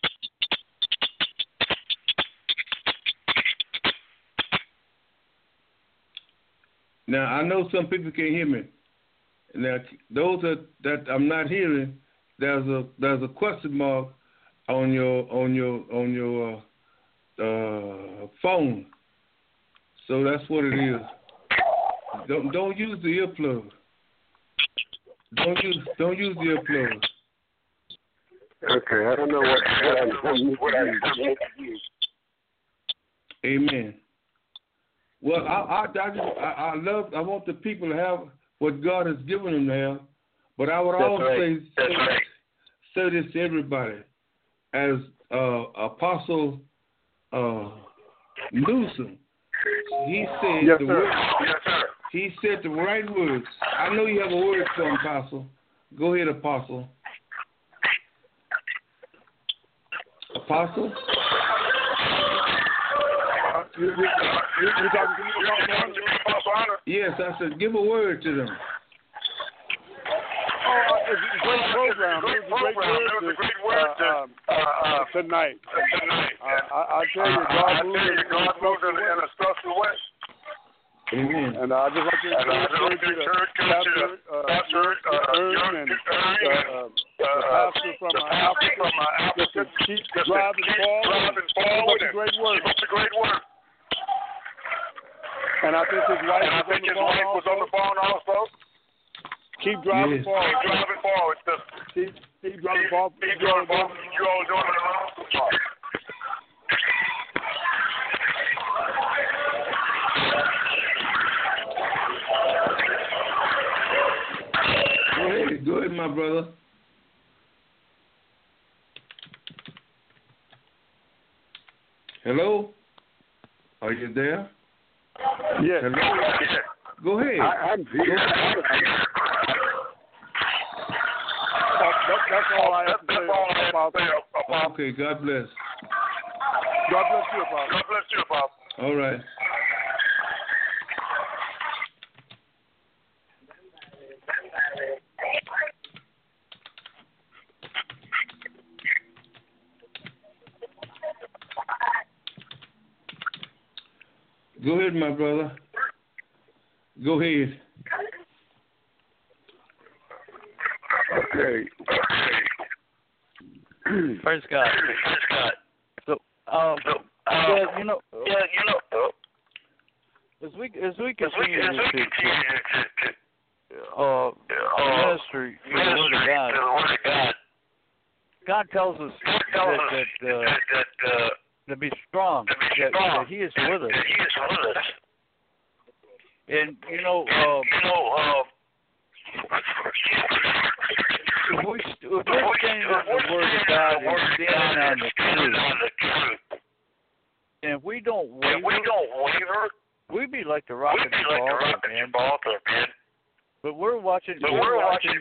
Now, I know some people can't hear me. Now, those that I'm not hearing, there's a question mark on your phone. So that's what it is. Don't use the earplug. Don't use the earplug. Okay, I don't know what I'm Amen. Well, I want the people to have what God has given them to have, but I would always say this to everybody, as Apostle Newsom, he said yes, the sir. word. Yes, sir. He said the right words. I know you have a word for him, Apostle. Go ahead, Apostle. Apostle? You talking to me, Apostle Honor? Yes, I said give a word to them. It's a great program. It was a great word tonight. I tell you, God moved in a special way. Amen. And I just like to encourage Pastor Ern and the pastor from Africa just to keep driving forward. It's a great work. And I think his wife was on the phone also. Keep driving forward. Keep driving forward. You all doing an awesome job. Go ahead, my brother. Hello? Are you there? Yes. Hello? Go ahead. I'm here. That's all I have to say about that. Okay, God bless. God bless you, Apostle. All right. Go ahead, my brother. Go ahead. Okay. Praise God. So, as we continue to ministry to the Word of God, God tells us that to be strong, that He is with us. And if we're standing on the Word of God and standing on the truth, and we don't waver, we we'd be like the rock at Gibraltar, man. But we're watching. We're watching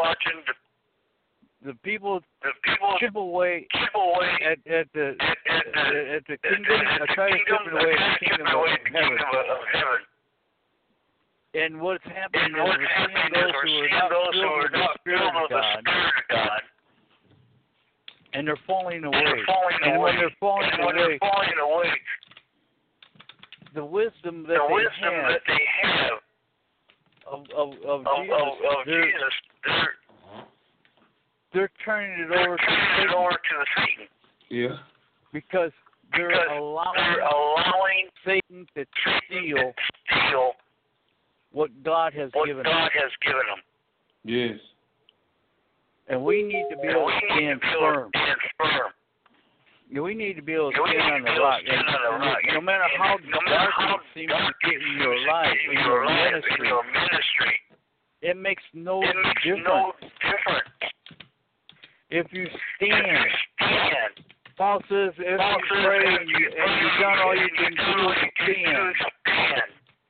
the people chip away at the kingdom. Try to chip away at the kingdom of heaven. And what's happening is we're seeing those who are not filled with the Spirit of God. And they're falling away. And when they're falling away, the wisdom that they have of Jesus, they're turning it over to Satan. Yeah. Because they're allowing Satan to steal what God has given them. Yes. And we need to be able to stand firm. We need to be able to stand on the rock. And no matter how dark it seems to get in your life, in your ministry, it makes no difference. If you stand, Paul says, if you pray and you've done all you can do to stand,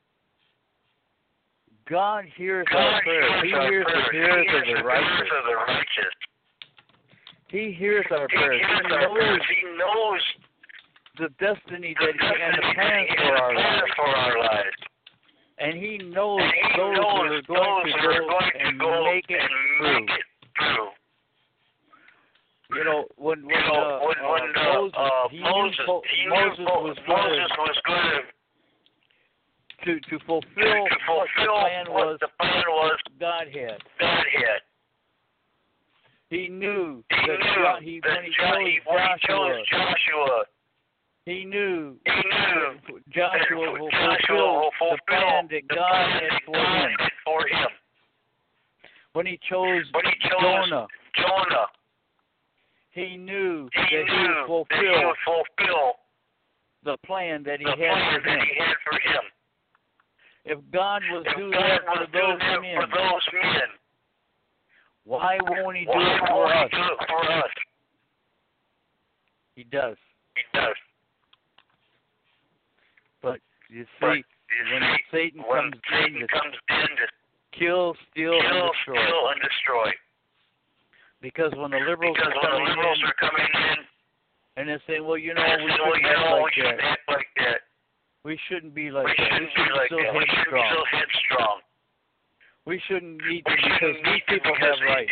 God hears our prayers. He hears the prayers of the righteous. He hears our prayers. He knows the destiny that and the plans for our lives. And He knows those who are going to go and make it through. You know, when Moses was going to fulfill what the plan was God had. He knew that when he chose Joshua, he knew Joshua will fulfill the plan that God had for him. When he chose Jonah, he knew that he would fulfill the plan that he had for him. If God was doing that for those men, why won't He do it for us? He does. But you see, when Satan comes in to kill, steal, and destroy. Because when the liberals are coming in, and they're saying, well, we shouldn't act like that. We shouldn't be like that. We should be so headstrong. We shouldn't need to, because these people have rights.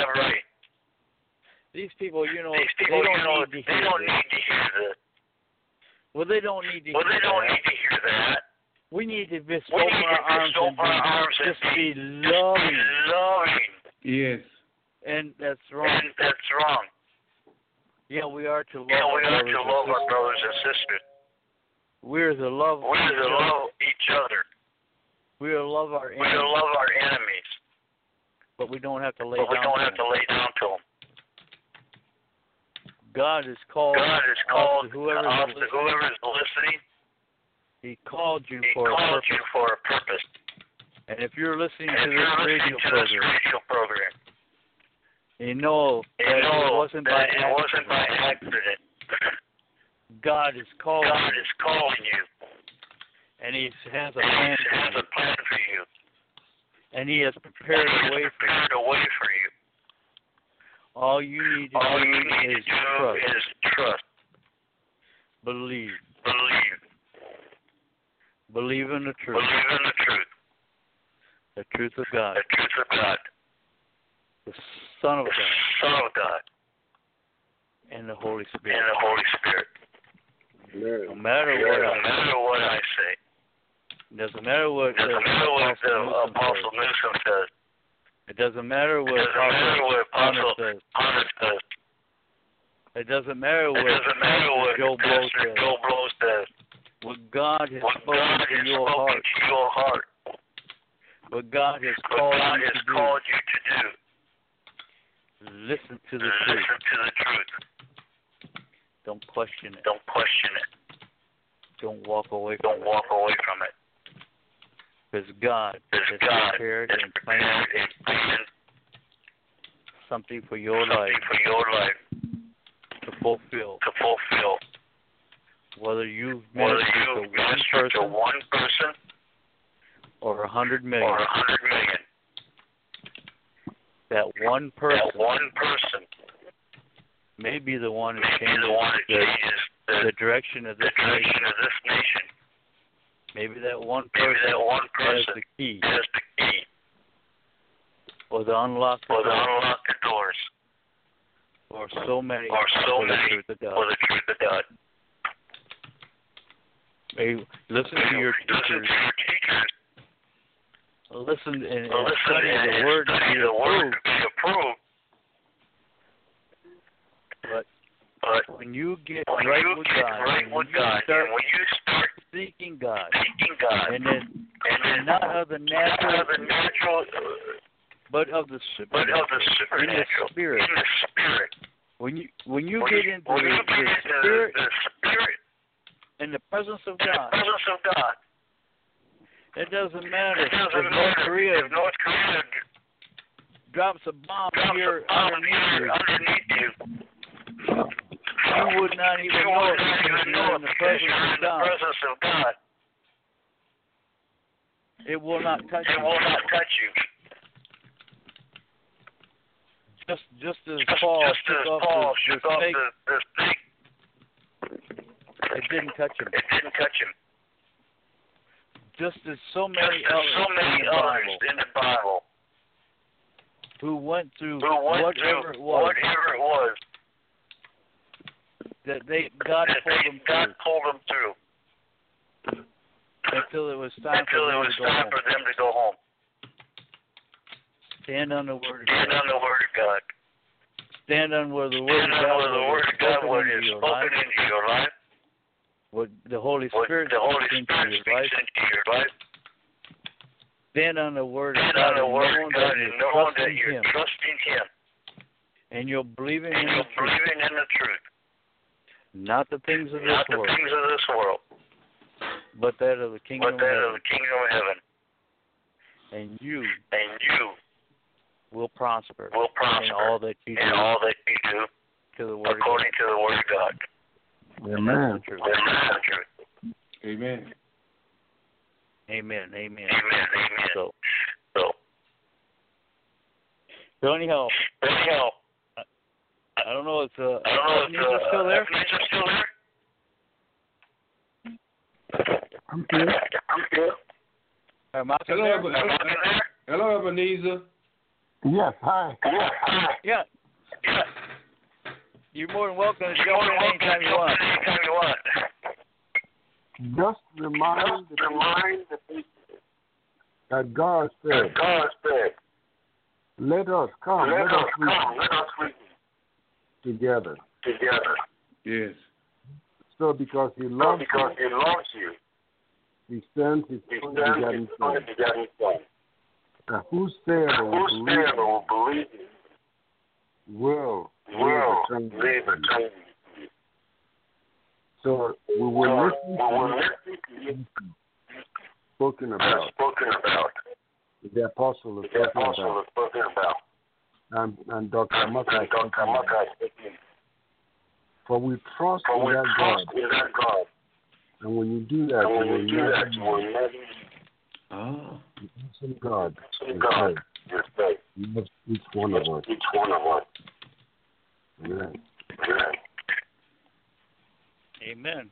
These people, they don't need to hear this. Well, they don't need to hear that. We need to just open our arms and just be loving. Yes. And that's wrong. Yeah, we are to love our brothers and sisters. We're to love each other. We are to love our enemies. But we don't have to lay down to them. God has called whoever is listening. He called you for a purpose. And if you're listening to this radio program, you know that it wasn't by accident. God is calling you. And He has a plan for you. And He has prepared a way for you. All you need to do is trust. Believe. Believe in the truth. The truth of God. The Son of God. And the Holy Spirit. No matter what I say. It doesn't matter what Apostle Newsom says. It doesn't matter what Apostle says. It doesn't matter what Joe Blow says. What God has spoken to your heart. What God has called you to do. Listen to the truth. Don't question it. Don't walk away from it. Because God has prepared and planned something for your life to fulfill whether you've ministered to one person or 100 million. That one person may be the one that changes the direction of this nation. Maybe that one person has the key. Or to unlock the doors. For so many for the truth of God. Hey, listen to your teachers. Listen and study the word to be approved. But when you get right with God, and when you start seeking God, and not of the natural, but of the supernatural, in the spirit. When you get into the spirit, in the presence of God, it doesn't matter if North Korea drops a bomb here underneath you. You would not even know it because you're in the presence of God. It will not touch you. Just as Paul took off the snake, it didn't touch him. Just as so many others in the Bible who went through whatever it was that God pulled them through until it was time for them to go home. Stand on the Word of God. Stand on where the Word of God is spoken into your life. What the Holy Spirit speaks into your life. Stand on the Word of God and know that you're trusting Him. And you're believing in the truth. Not the things of this world. But that of the kingdom of heaven. And you will prosper in all that you do to the word according to the Word of God. Amen. Amen. So anyhow, I don't know if Ebenezer still there. I'm here. Hello, Ebenezer. Yes, hi. Yeah. You're more than welcome to join in anytime you want. Just remind the people that God said, let us come, let us reason together. Yes. So because He loves you, He sends His only begotten Son. And whosoever will believe will live eternally. So we will listen to spoken about. The apostle is spoken about. And Dr. Makai. For we trust in that God. And when you do that, you will never God. You must each one of us. Amen.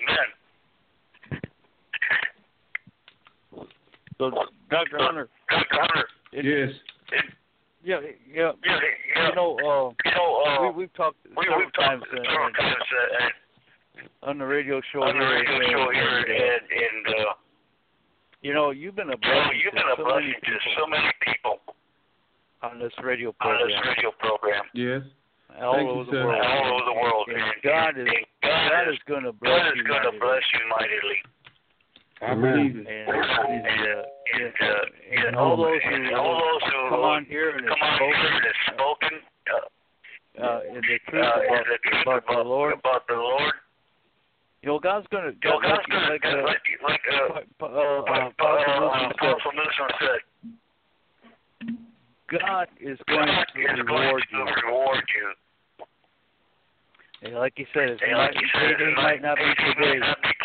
So, Dr. Hunter. Yes. Yeah. You know, we've talked several times on the radio show here, and you know, you've been a blessing to so many people on this radio program. Yes. All over the world. And God is going to bless you mightily. I believe it. And all those who come on here and have spoken the truth about the Lord. You know, God's going to like Apostle Newsom said. God is going to reward you And like you said, it might not be today,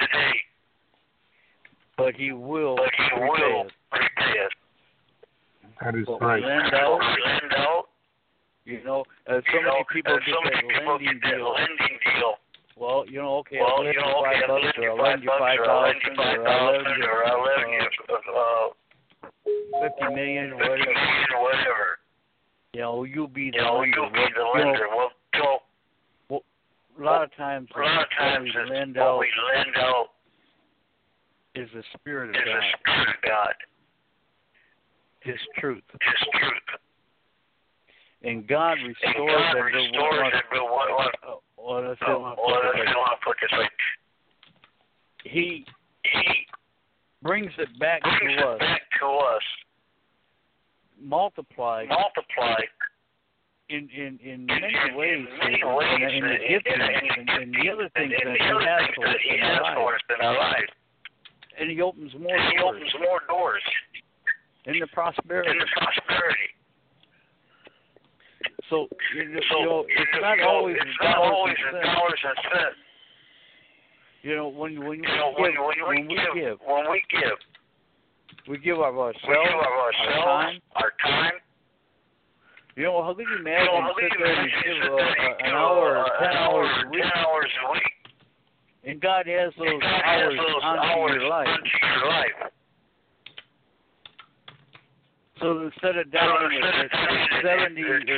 but he will repay us. That is what right. we lend out, you know, so many people get that lending deal. Well, you know, okay, I'll lend you $5, or I'll lend you $5,000, or I'll lend you $50 million, or whatever. You know, you'll be the lender. Well, a lot of times what we lend out is the Spirit of God. His truth. And God restores every He brings it back to us. Multiplied in many ways, in the giftings and the other things that He has for us in our lives. And He opens more doors in the prosperity. So, you know, it's not always dollars and cents. You know, when we give, we give of ourselves, our time. You know, how could you imagine sit there and give an hour or 10 hours a week? And God has those hours onto your life. So instead of dying at 70 or 60,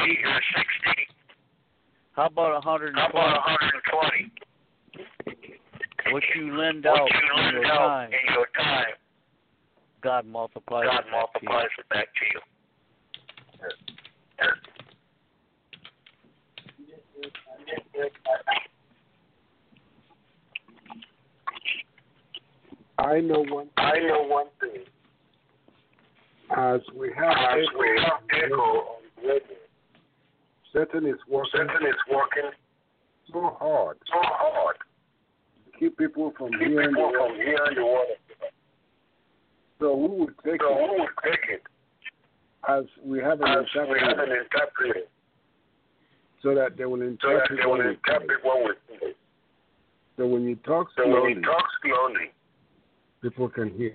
how about 120? What you lend out in your time, God multiplies it back to you. I know one thing. As we have echo on the radio, Satan is working so hard to keep people from hearing the word. So we would take it as we have an interpreter, so that they will interpret what we say. So when you talk slowly, people can hear.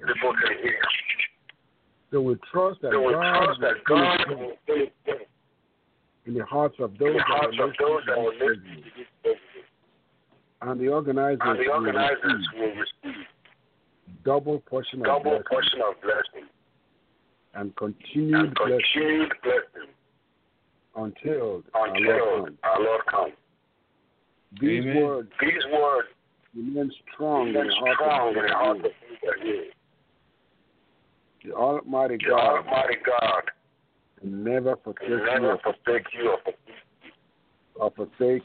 So we trust that God will in the hearts of those that will listen. And the organizers will receive double portion of blessing and continued blessing until our Lord comes. These words remain strong in the heart of those that hear. The Almighty God will never forsake you or forsake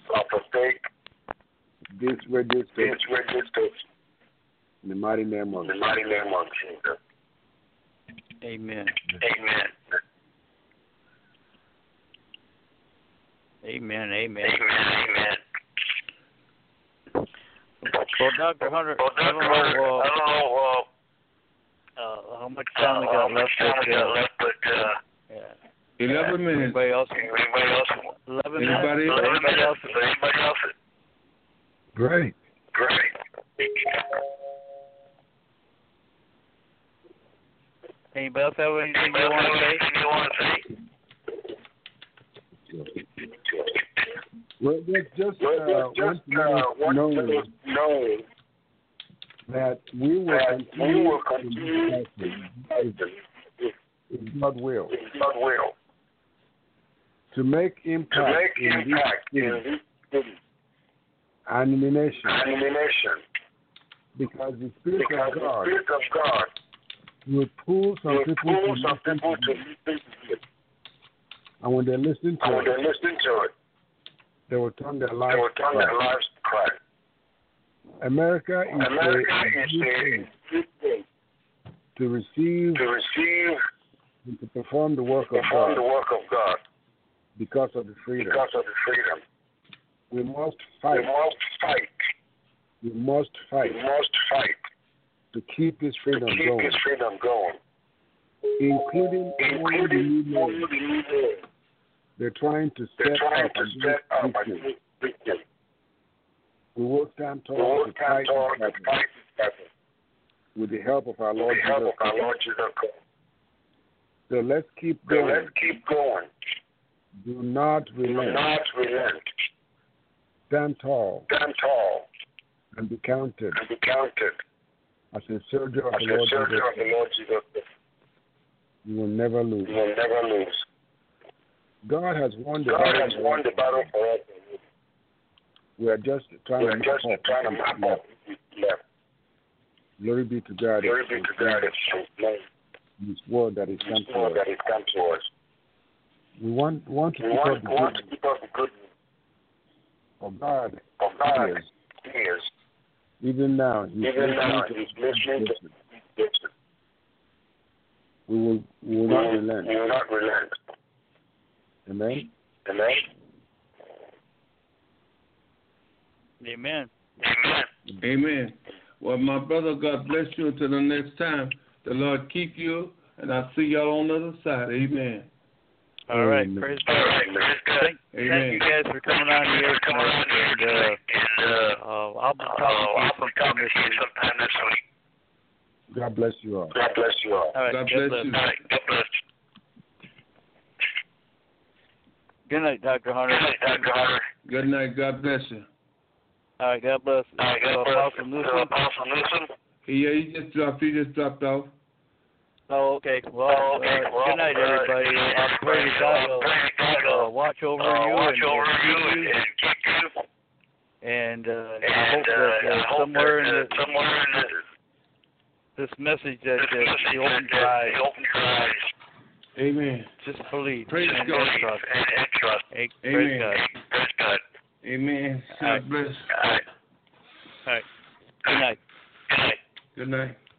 this radio station. In the mighty name of Jesus. Amen. Well, Dr. Hunter, I don't know how much time we got left, but 11 minutes. Anybody else? 11 minutes. Anybody else? Great. Anybody else have anything you want to say? Well, just knowing that we will continue if God will to make impact in this city and in the nation, because the Spirit of God will pull some people to listen, and when they listen to it, they will turn their lives to Christ. America is a good place to receive and to perform the work of God because of the freedom. We must fight. We must fight to keep this freedom going. Including all the new laws they're trying to set up against Christians. We will stand tall to fight this battle with the help of our Lord Jesus Christ. So let's keep going. Do not relent. Stand tall. And be counted as a soldier of the Lord Jesus Christ. You will never lose. God has won the battle for us. We are just trying to map up. Glory be to God. His word that is come to us. We want to keep up the good news. For God hears. Even now, He's listening to this. We will not relent. Amen. Amen. Well, my brother, God bless you until the next time. The Lord keep you, and I'll see y'all on the other side. Amen. All right. Praise God. Thank you guys for coming on here tonight. And I'll be talking to you sometime this week. God bless you all. All right. God bless you. Good night, Dr. Hunter. Good night. God bless you. All right. God bless. Apostle Newsom. Yeah, he just dropped off. Oh, okay. Well, good night, everybody. I pray that God will watch over you and keep you. And I hope that somewhere in this message that He opened your eyes. Amen. Just believe. Praise and God. Trust. Amen. Praise God. Amen. God bless. All right. Good night. Good night.